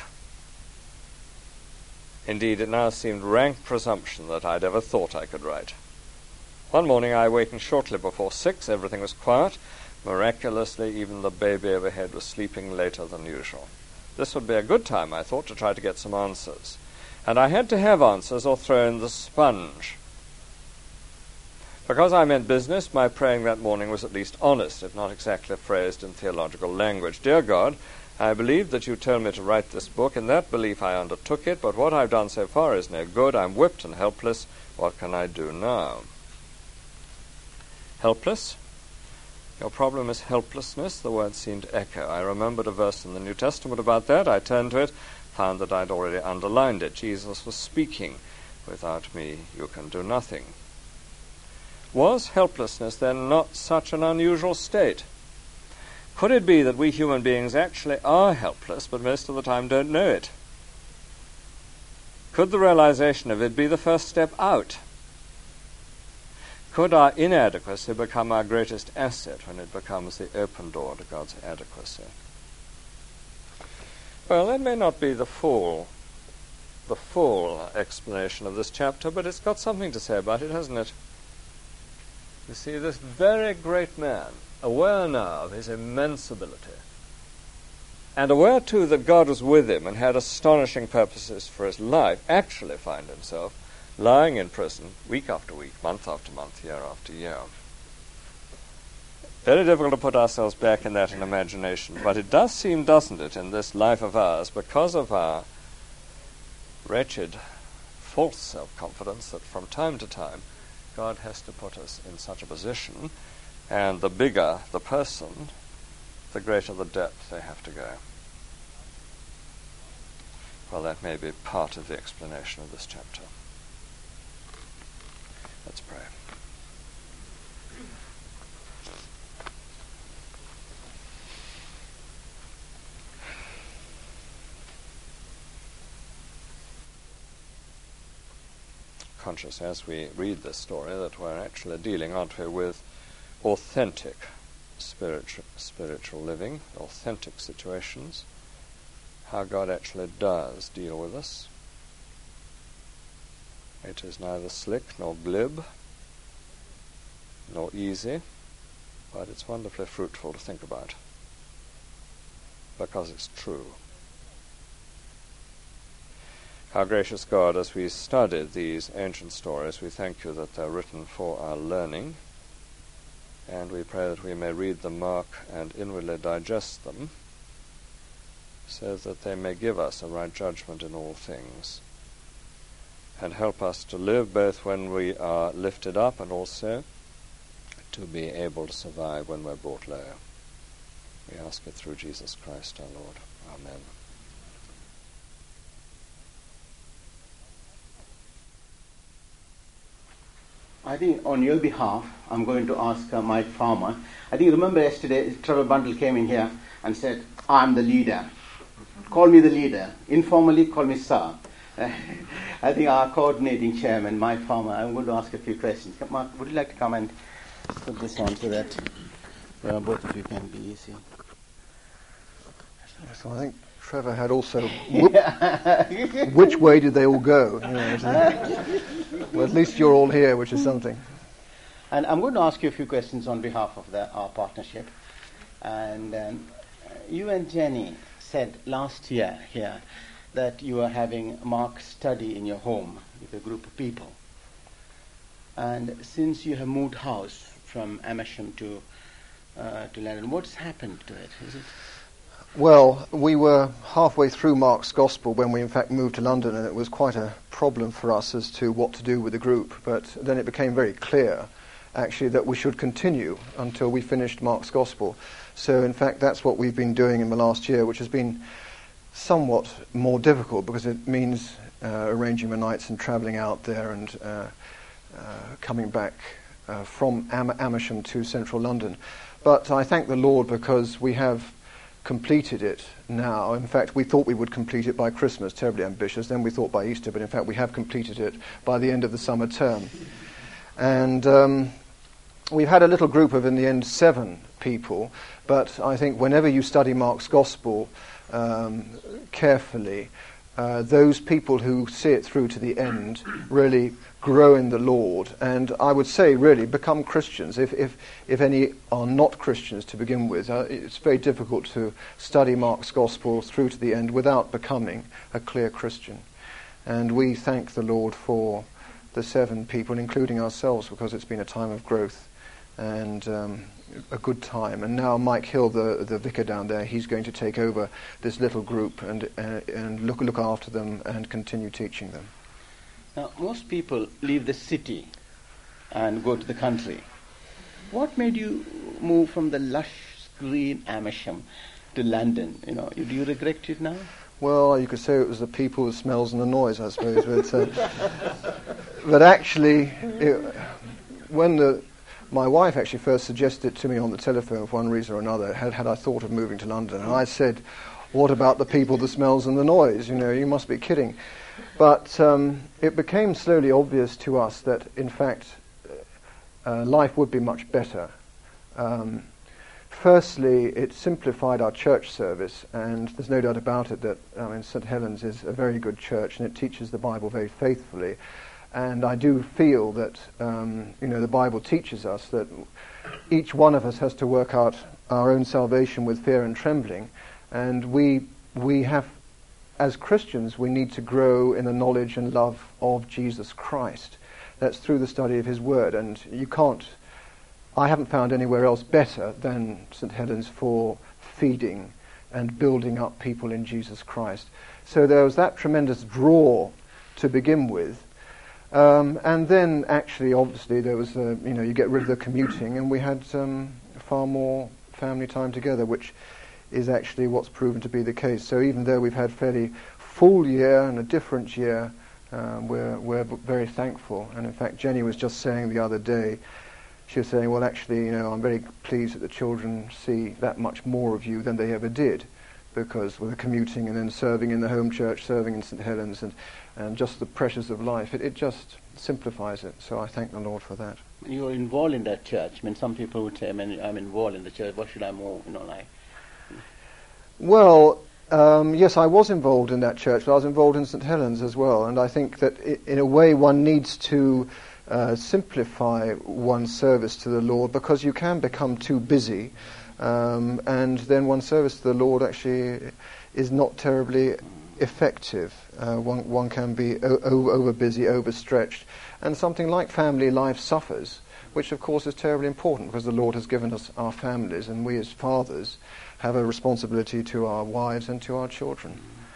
Indeed, it now seemed rank presumption that I'd ever thought I could write. One morning I awakened shortly before six. Everything was quiet. Miraculously, even the baby overhead was sleeping later than usual. This would be a good time, I thought, to try to get some answers. And I had to have answers or throw in the sponge. Because I meant business, my praying that morning was at least honest, if not exactly phrased in theological language. Dear God, I believe that you told me to write this book. In that belief I undertook it, but what I've done so far is no good. I'm whipped and helpless. What can I do now? Helpless? Your problem is helplessness. The word seemed to echo. I remembered a verse in the New Testament about that. I turned to it, found that I'd already underlined it. Jesus was speaking. Without me, you can do nothing. Was helplessness then not such an unusual state? Could it be that we human beings actually are helpless, but most of the time don't know it? Could the realization of it be the first step out? Could our inadequacy become our greatest asset when it becomes the open door to God's adequacy? Well, that may not be the full, the full explanation of this chapter, but it's got something to say about it, hasn't it? You see, this very great man, aware now of his immense ability, and aware too that God was with him and had astonishing purposes for his life, actually find himself lying in prison week after week, month after month, year after year. Very difficult to put ourselves back in that in imagination, but it does seem, doesn't it, in this life of ours, because of our wretched, false self-confidence, that from time to time God has to put us in such a position, and the bigger the person, the greater the depth they have to go. Well, that may be part of the explanation of this chapter. Let's pray. Conscious as we read this story that we're actually dealing, aren't we, with authentic spiritual, spiritual living, authentic situations, how God actually does deal with us. It is neither slick nor glib nor easy, but it's wonderfully fruitful to think about because it's true. Our gracious God, as we studied these ancient stories, we thank you that they're written for our learning, and we pray that we may read them, mark, and inwardly digest them, so that they may give us a right judgment in all things, and help us to live both when we are lifted up and also to be able to survive when we're brought low. We ask it through Jesus Christ our Lord. Amen. I think on your behalf, I'm going to ask uh, Mike Farmer. I think remember yesterday, Trevor Bundle came in here and said, I'm the leader. Call me the leader. Informally, call me sir. Uh, I think our coordinating chairman, Mike Farmer, I'm going to ask a few questions. Mark, would you like to come and put this on so that uh, both of you can be easy? So I think Trevor had also, wh- which way did they all go? You know, so, well, at least you're all here, which is something. And I'm going to ask you a few questions on behalf of the, our partnership. And um, you and Jenny said last year here that you are having Mark study in your home with a group of people. And since you have moved house from Amersham to uh, to London, what's happened to it? Is it? Well, we were halfway through Mark's Gospel when we in fact moved to London, and it was quite a problem for us as to what to do with the group. But then it became very clear, actually, that we should continue until we finished Mark's Gospel. So in fact, that's what we've been doing in the last year, which has been somewhat more difficult because it means uh, arranging the nights and travelling out there and uh, uh, coming back uh, from Am- Amersham to central London. But I thank the Lord because we have completed it now. In fact, we thought we would complete it by Christmas, terribly ambitious. Then we thought by Easter, but in fact we have completed it by the end of the summer term. And um, we've had a little group of, in the end, seven people. But I think whenever you study Mark's Gospel um, carefully, uh, those people who see it through to the end really grow in the Lord, and I would say really become Christians. If if, if any are not Christians to begin with, uh, it's very difficult to study Mark's Gospel through to the end without becoming a clear Christian. And we thank the Lord for the seven people, including ourselves, because it's been a time of growth and um, a good time. And now Mike Hill, the the vicar down there, he's going to take over this little group and uh, and look look after them and continue teaching them. Now, most people leave the city and go to the country. What made you move from the lush green Amersham to London? You know, do you regret it now? Well, you could say it was the people, the smells, and the noise, I suppose. But, uh, but actually, it, when the, my wife actually first suggested it to me on the telephone for one reason or another, had, had I thought of moving to London, and I said, what about the people, the smells, and the noise? You know, you must be kidding. But um, it became slowly obvious to us that, in fact, uh, life would be much better. Um, Firstly, it simplified our church service, and there's no doubt about it that I mean, Saint Helens is a very good church, and it teaches the Bible very faithfully. And I do feel that um, you know the Bible teaches us that each one of us has to work out our own salvation with fear and trembling, and we we have, as Christians, we need to grow in the knowledge and love of Jesus Christ. That's through the study of His Word, and you can't. I haven't found anywhere else better than Saint Helens for feeding and building up people in Jesus Christ. So there was that tremendous draw to begin with. Um, and then actually, obviously, there was, uh, you know, you get rid of the commuting, and we had um, far more family time together, which is actually what's proven to be the case. So even though we've had fairly full year and a different year, um, we're, we're very thankful. And in fact, Jenny was just saying the other day, she was saying, well, actually, you know, I'm very pleased that the children see that much more of you than they ever did, because with the commuting and then serving in the home church, serving in Saint Helens, and, and just the pressures of life, it, it just simplifies it. So I thank the Lord for that. You're involved in that church. I mean, some people would say, I mean, I'm involved in the church, what should I move, you know, like... Well, um, yes, I was involved in that church, but I was involved in Saint Helens as well, and I think that I- in a way one needs to Uh, simplify one's service to the Lord, because you can become too busy, um, and then one's service to the Lord actually is not terribly effective. Uh, one, one can be o- o- over busy, overstretched, and something like family life suffers, which of course is terribly important, because the Lord has given us our families, and we as fathers have a responsibility to our wives and to our children.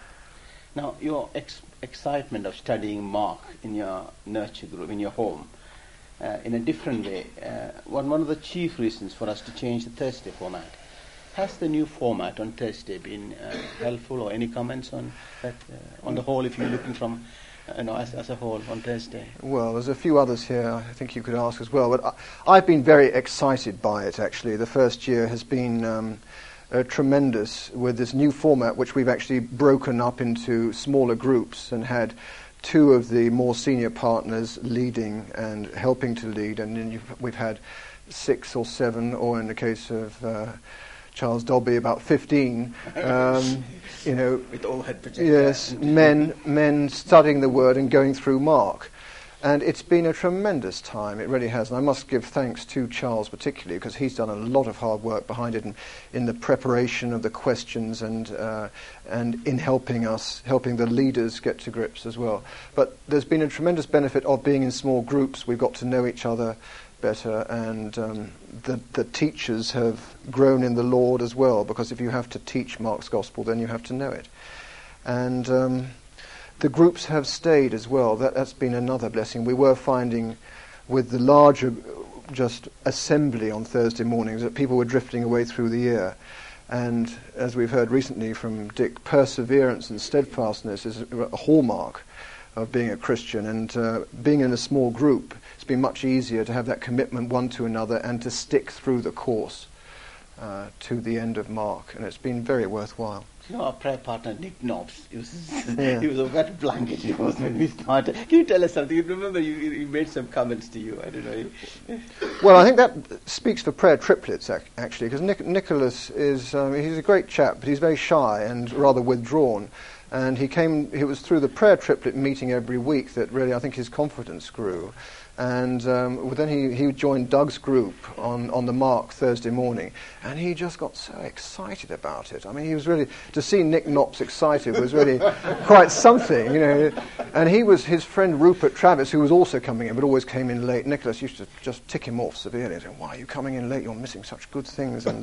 Now, your ex- excitement of studying Mark in your nurture group, in your home, uh, in a different way, uh, one, one of the chief reasons for us to change the Thursday format. Has the new format on Thursday been uh, helpful, or any comments on that, uh, on the whole, if you're looking from, uh, you know, as, as a whole on Thursday? Well, there's a few others here I think you could ask as well, but I, I've been very excited by it, actually. The first year has been... Um, Uh, tremendous with this new format, which we've actually broken up into smaller groups and had two of the more senior partners leading and helping to lead, and then you've, we've had six or seven, or in the case of uh, Charles Dobby, about fifteen. Um, you know, with all head projector. Yes, men men studying the Word and going through Mark. And it's been a tremendous time, it really has. And I must give thanks to Charles particularly, because he's done a lot of hard work behind it in, in the preparation of the questions and uh, and in helping us, helping the leaders get to grips as well. But there's been a tremendous benefit of being in small groups. We've got to know each other better, and um, the, the teachers have grown in the Lord as well, because if you have to teach Mark's Gospel, then you have to know it. And... Um, The groups have stayed as well. That, that's been another blessing. We were finding with the larger just assembly on Thursday mornings that people were drifting away through the year. And as we've heard recently from Dick, perseverance and steadfastness is a hallmark of being a Christian. And uh, being in a small group, it's been much easier to have that commitment one to another and to stick through the course uh, to the end of Mark. And it's been very worthwhile. You know, our prayer partner, Nick Knopps, he was, Yeah. he was a wet blanket he was when we started. Can you tell us something? You remember you, you made some comments to you, I don't know. Well, I think that speaks for prayer triplets, ac- actually, because Nic- Nicholas is, um, he's a great chap, but he's very shy and rather withdrawn. And he came, it was through the prayer triplet meeting every week that really, I think, his confidence grew. And um, then he, he joined Doug's group on, on the Mark Thursday morning, and he just got so excited about it. I mean, he was really, to see Nick Knopps excited was really quite something, you know. And he was, his friend Rupert Travis, who was also coming in, but always came in late. Nicholas used to just tick him off severely, saying, why are you coming in late? You're missing such good things. And,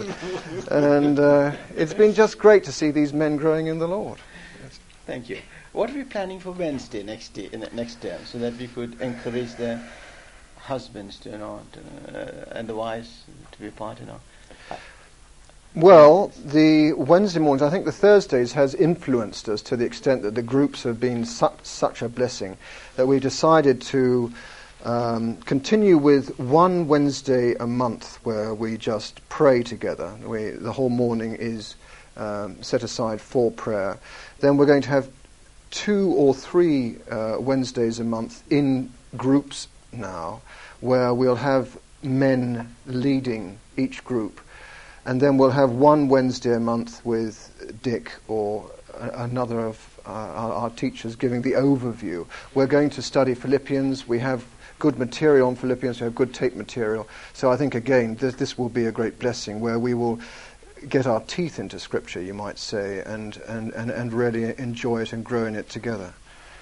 and uh, it's been just great to see these men growing in the Lord. Thank you. What are we planning for Wednesday next day, next term, so that we could encourage the husbands, to, you know, to, uh, and the wives to be part, you know? Well, the Wednesday mornings, I think the Thursdays has influenced us to the extent that the groups have been such, such a blessing that we decided to um, continue with one Wednesday a month where we just pray together. We, the whole morning is um, set aside for prayer. Then we're going to have two or three uh, Wednesdays a month in groups now where we'll have men leading each group. And then we'll have one Wednesday a month with Dick or a- another of uh, our, our teachers giving the overview. We're going to study Philippians. We have good material on Philippians. We have good tape material. So I think, again, this, this will be a great blessing where we will get our teeth into Scripture, you might say, and, and, and, and really enjoy it and grow in it together.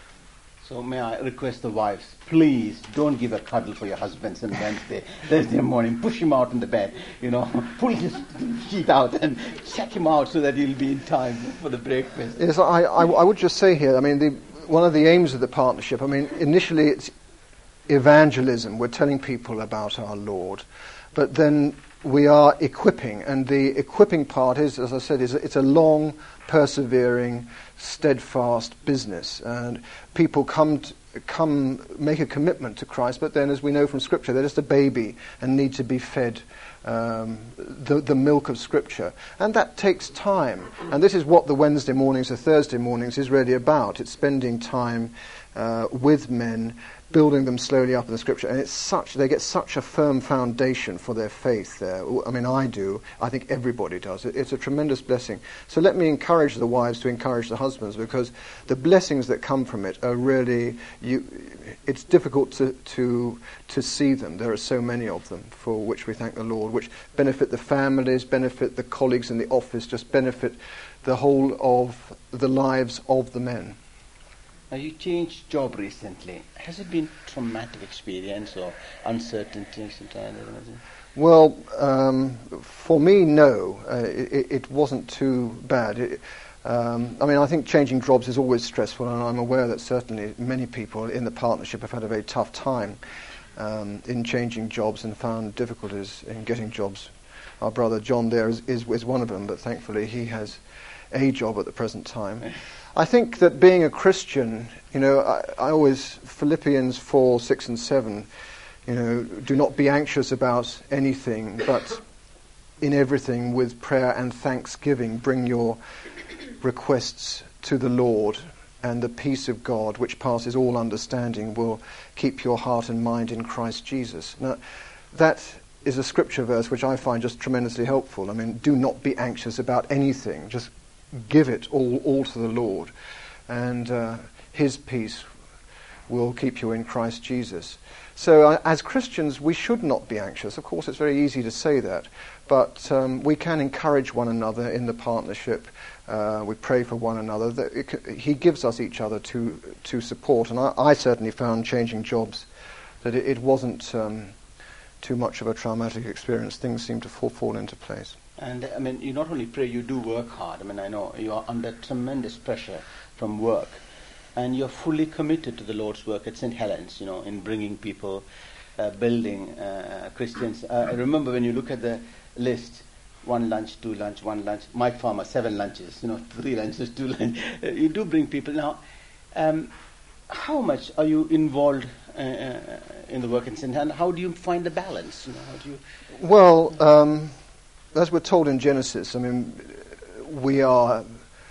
So may I request the wives, please don't give a cuddle for your husbands on Wednesday, Thursday morning. Push him out in the bed, you know, pull his teeth out and check him out so that he'll be in time for the breakfast. Yes, I, I, I would just say here, I mean, the, one of the aims of the partnership, I mean, initially it's evangelism. We're telling people about our Lord. But then we are equipping, and the equipping part is, as I said, is it's a long, persevering, steadfast business, and people come to, come make a commitment to Christ, but then, as we know from Scripture, they're just a baby and need to be fed um, the, the milk of Scripture, and that takes time. And this is what the Wednesday mornings, the Thursday mornings is really about. It's spending time uh, with men, building them slowly up in the Scripture, and it's such they get such a firm foundation for their faith there. I mean, I do. I think everybody does. It, it's a tremendous blessing. So let me encourage the wives to encourage the husbands, because the blessings that come from it are really you. It's difficult to to to see them. There are so many of them, for which we thank the Lord, which benefit the families, benefit the colleagues in the office, just benefit the whole of the lives of the men. Now, you changed job recently. Has it been traumatic experience or uncertainty? Well, um, for me, no. Uh, it, it wasn't too bad. It, um, I mean, I think changing jobs is always stressful, and I'm aware that certainly many people in the partnership have had a very tough time um, in changing jobs and found difficulties in getting jobs. Our brother John there is, is, is one of them, but thankfully he has a job at the present time. I think that being a Christian, you know, I, I always, Philippians four, six and seven, you know, do not be anxious about anything, but in everything with prayer and thanksgiving bring your requests to the Lord, and the peace of God, which passes all understanding, will keep your heart and mind in Christ Jesus. Now, that is a scripture verse which I find just tremendously helpful. I mean, do not be anxious about anything, just give it all, all to the Lord, and uh, His peace will keep you in Christ Jesus. So uh, as Christians, we should not be anxious. Of course, it's very easy to say that, but um, we can encourage one another in the partnership. Uh, we pray for one another. That it, he gives us each other to to support, and I, I certainly found changing jobs that it, it wasn't um, too much of a traumatic experience. Things seemed to fall, fall into place. And, I mean, you not only pray, you do work hard. I mean, I know you are under tremendous pressure from work. And you're fully committed to the Lord's work at Saint Helens, you know, in bringing people, uh, building uh, Christians. Uh, I remember when you look at the list, one lunch, two lunch, one lunch, Mike Farmer, seven lunches, you know, three lunches, two lunches. Uh, you do bring people. Now, um, how much are you involved uh, uh, in the work in Saint Helens? How do you find the balance? You know, how do you... Well, um, as we're told in Genesis, I mean, we are,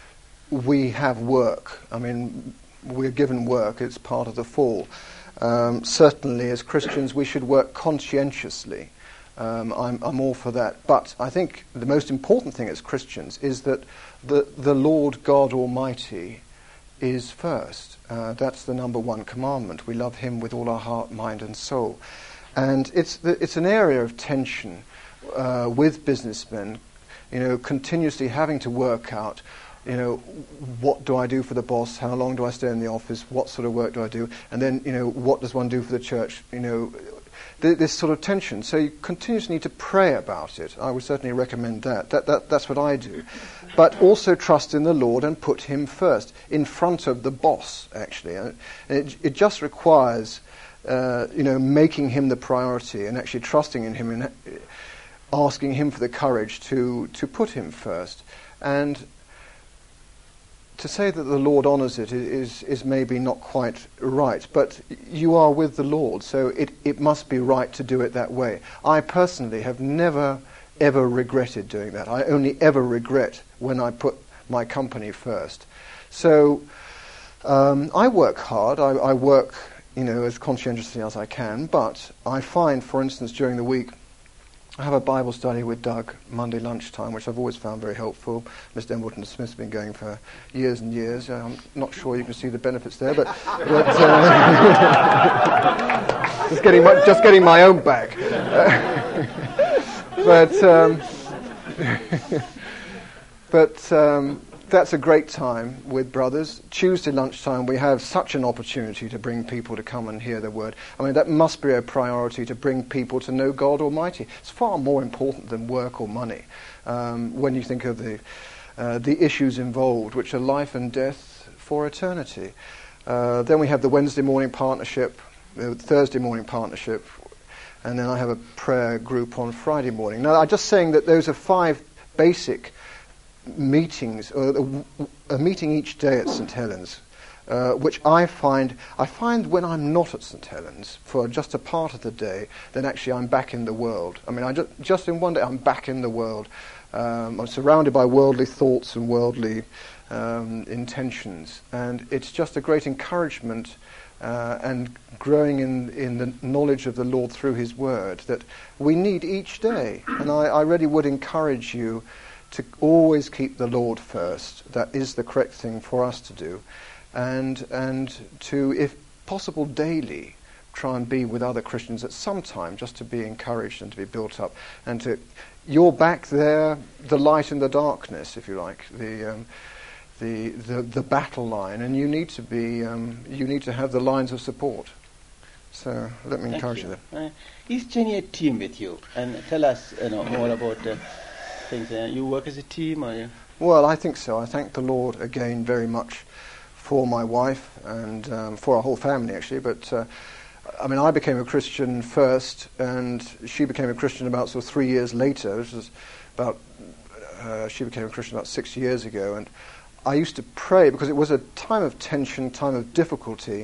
we have work. I mean, we're given work. It's part of the fall. Um, certainly, as Christians, we should work conscientiously. Um, I'm, I'm all for that. But I think the most important thing as Christians is that the, the Lord God Almighty is first. Uh, that's the number one commandment. We love Him with all our heart, mind, and soul. And it's the, it's an area of tension uh, with businessmen, you know, continuously having to work out, you know, what do I do for the boss? How long do I stay in the office? What sort of work do I do? And then, you know, what does one do for the church? You know, th- this sort of tension. So you continuously need to pray about it. I would certainly recommend that. That, that that's what I do. But also trust in the Lord and put Him first, in front of the boss, actually. And it, it just requires uh, you know, making him the priority and actually trusting in him and asking him for the courage to, to put him first. And to say that the Lord honours it is, is maybe not quite right, but you are with the Lord, so it, it must be right to do it that way. I personally have never, ever regretted doing that. I only ever regret when I put my company first. So um, I work hard. I, I work, you know, as conscientiously as I can, but I find, for instance, during the week, I have a Bible study with Doug Monday lunchtime, which I've always found very helpful. Mister Embleton Smith's been going for years and years. Uh, I'm not sure you can see the benefits there, but, but uh, just getting my, just getting my own back. Uh, but um, but um, that's a great time with brothers. Tuesday lunchtime, we have such an opportunity to bring people to come and hear the word. I mean, that must be a priority, to bring people to know God Almighty. It's far more important than work or money um, when you think of the uh, the issues involved, which are life and death for eternity. Uh, then we have the Wednesday morning partnership, the Thursday morning partnership, and then I have a prayer group on Friday morning. Now, I'm just saying that those are five basic meetings, or a, a meeting each day at St Helens, uh, which I find, I find when I'm not at St Helens for just a part of the day, then actually I'm back in the world. I mean, I just, just in one day I'm back in the world. Um, I'm surrounded by worldly thoughts and worldly um, intentions, and it's just a great encouragement uh, and growing in, in the knowledge of the Lord through His Word that we need each day. And I, I really would encourage you to always keep the Lord first. That is the correct thing for us to do. And and to, if possible, daily try and be with other Christians at some time, just to be encouraged and to be built up. And to, you're back there, the light in the darkness, if you like, the um, the, the the battle line, and you need to be, um, you need to have the lines of support. So let me Thank encourage you. you there. Uh, is Jenny a team with you? And tell us, you know, more about uh, things. Uh, you work as a team, or you? Well, I think so. I thank the Lord again very much for my wife and um, for our whole family, actually. But uh, I mean, I became a Christian first, and she became a Christian about sort of three years later. This was about uh, she became a Christian about six years ago, and I used to pray because it was a time of tension, time of difficulty,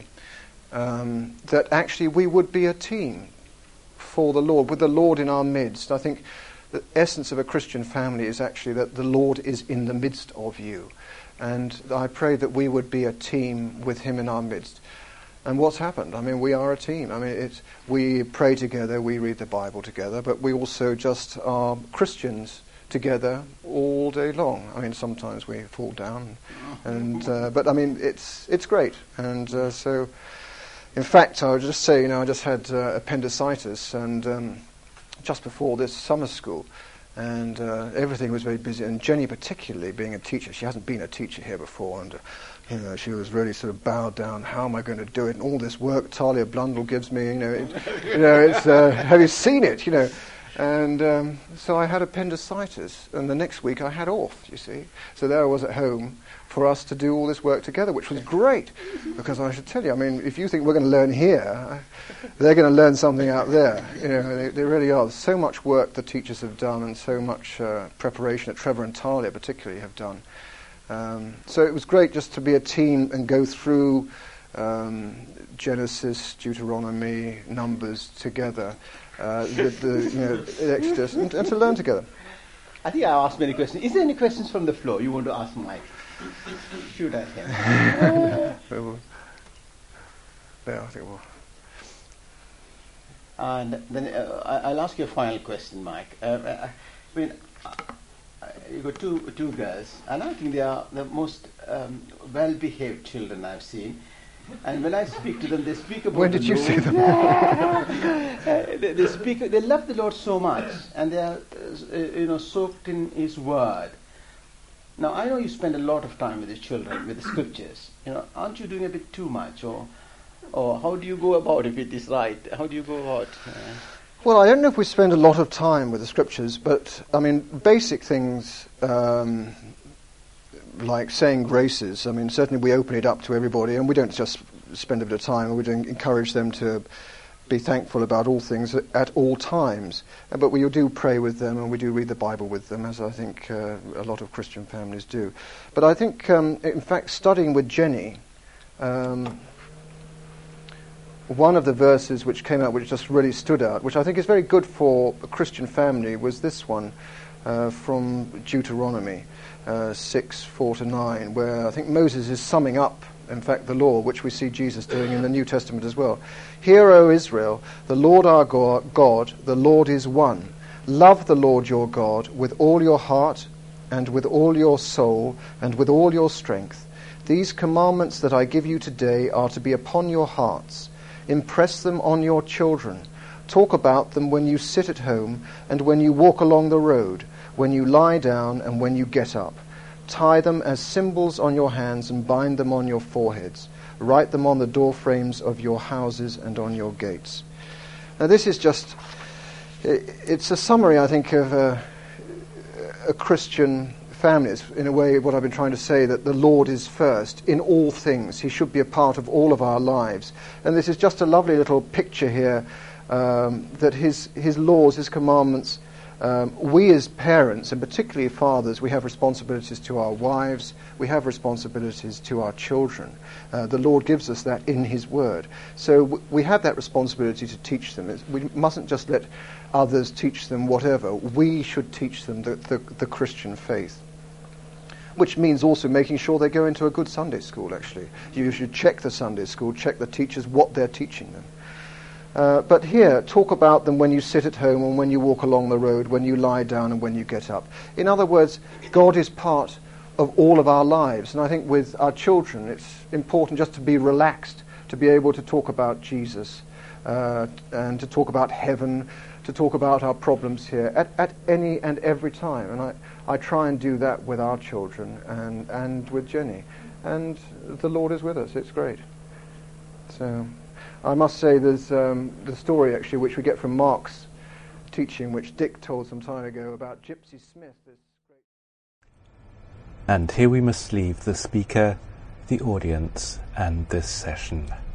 um, that actually we would be a team for the Lord, with the Lord in our midst. I think the essence of a Christian family is actually that the Lord is in the midst of you. And I pray that we would be a team with Him in our midst. And what's happened? I mean, we are a team. I mean, it's, we pray together, we read the Bible together, but we also just are Christians together all day long. I mean, sometimes we fall down, and uh, but I mean, it's it's great. And uh, so, in fact, I would just say, you know, I just had uh, appendicitis, and um, just before this summer school, and uh, everything was very busy. And Jenny, particularly, being a teacher, she hasn't been a teacher here before, and uh, you know, she was really sort of bowed down. How am I going to do it? And all this work Talia Blundell gives me, you know, it, you know, it's uh, have you seen it? You know. And um, so I had appendicitis, and the next week I had off, you see. So there I was at home for us to do all this work together, which was great, because I should tell you, I mean, if you think we're going to learn here, they're going to learn something out there. You know, they, they really are. There's so much work the teachers have done, and so much uh, preparation that Trevor and Talia particularly have done. Um, so it was great just to be a team and go through um, Genesis, Deuteronomy, Numbers together. Uh, the, the, you know, Exodus, and, and to learn together. I think I asked many questions. Is there any questions from the floor you want to ask Mike? Shoot at him. Yeah, I think we'll. And then uh, I- I'll ask you a final question, Mike. Uh, uh, I mean, uh, you got two two girls, and I think they are the most um, well-behaved children I've seen. And when I speak to them, they speak about When did the you Lord. see them? uh, they, they speak. They love the Lord so much, and they are, uh, you know, soaked in His Word. Now, I know you spend a lot of time with the children, with the Scriptures. You know, aren't you doing a bit too much, or, or how do you go about if it is right? How do you go about? Uh, Well, I don't know if we spend a lot of time with the Scriptures, but I mean, basic things. Um, like saying graces, I mean, certainly we open it up to everybody, and we don't just spend a bit of time, and we'd encourage them to be thankful about all things at, at all times. Uh, but we do pray with them, and we do read the Bible with them, as I think uh, a lot of Christian families do. But I think, um, in fact, studying with Jenny, um, one of the verses which came out, which just really stood out, which I think is very good for a Christian family, was this one uh, from Deuteronomy uh, six, four to nine, where I think Moses is summing up, in fact, the law, which we see Jesus doing in the New Testament as well. Hear, O Israel, the Lord our God, the Lord is one. Love the Lord your God with all your heart and with all your soul and with all your strength. These commandments that I give you today are to be upon your hearts. Impress them on your children. Talk about them when you sit at home and when you walk along the road, when you lie down and when you get up. Tie them as symbols on your hands and bind them on your foreheads. Write them on the door frames of your houses and on your gates. Now this is just, it's a summary, I think, of a, a Christian family. It's in a way what I've been trying to say, that the Lord is first in all things. He should be a part of all of our lives. And this is just a lovely little picture here, um, that his, his laws, his commandments, Um, we as parents, and particularly fathers, we have responsibilities to our wives, we have responsibilities to our children. Uh, the Lord gives us that in his word. So w- we have that responsibility to teach them. It's, we mustn't just let others teach them whatever. We should teach them the, the, the Christian faith, which means also making sure they go into a good Sunday school, actually. You should check the Sunday school, check the teachers, what they're teaching them. Uh, but here, talk about them when you sit at home and when you walk along the road, when you lie down and when you get up. In other words, God is part of all of our lives. And I think with our children, it's important just to be relaxed, to be able to talk about Jesus, uh, and to talk about heaven, to talk about our problems here at, at any and every time. And I, I try and do that with our children and, and with Jenny. And the Lord is with us. It's great. So I must say there's um, the story, actually, which we get from Mark's teaching, which Dick told some time ago about Gypsy Smith. This great... And here we must leave the speaker, the audience, and this session.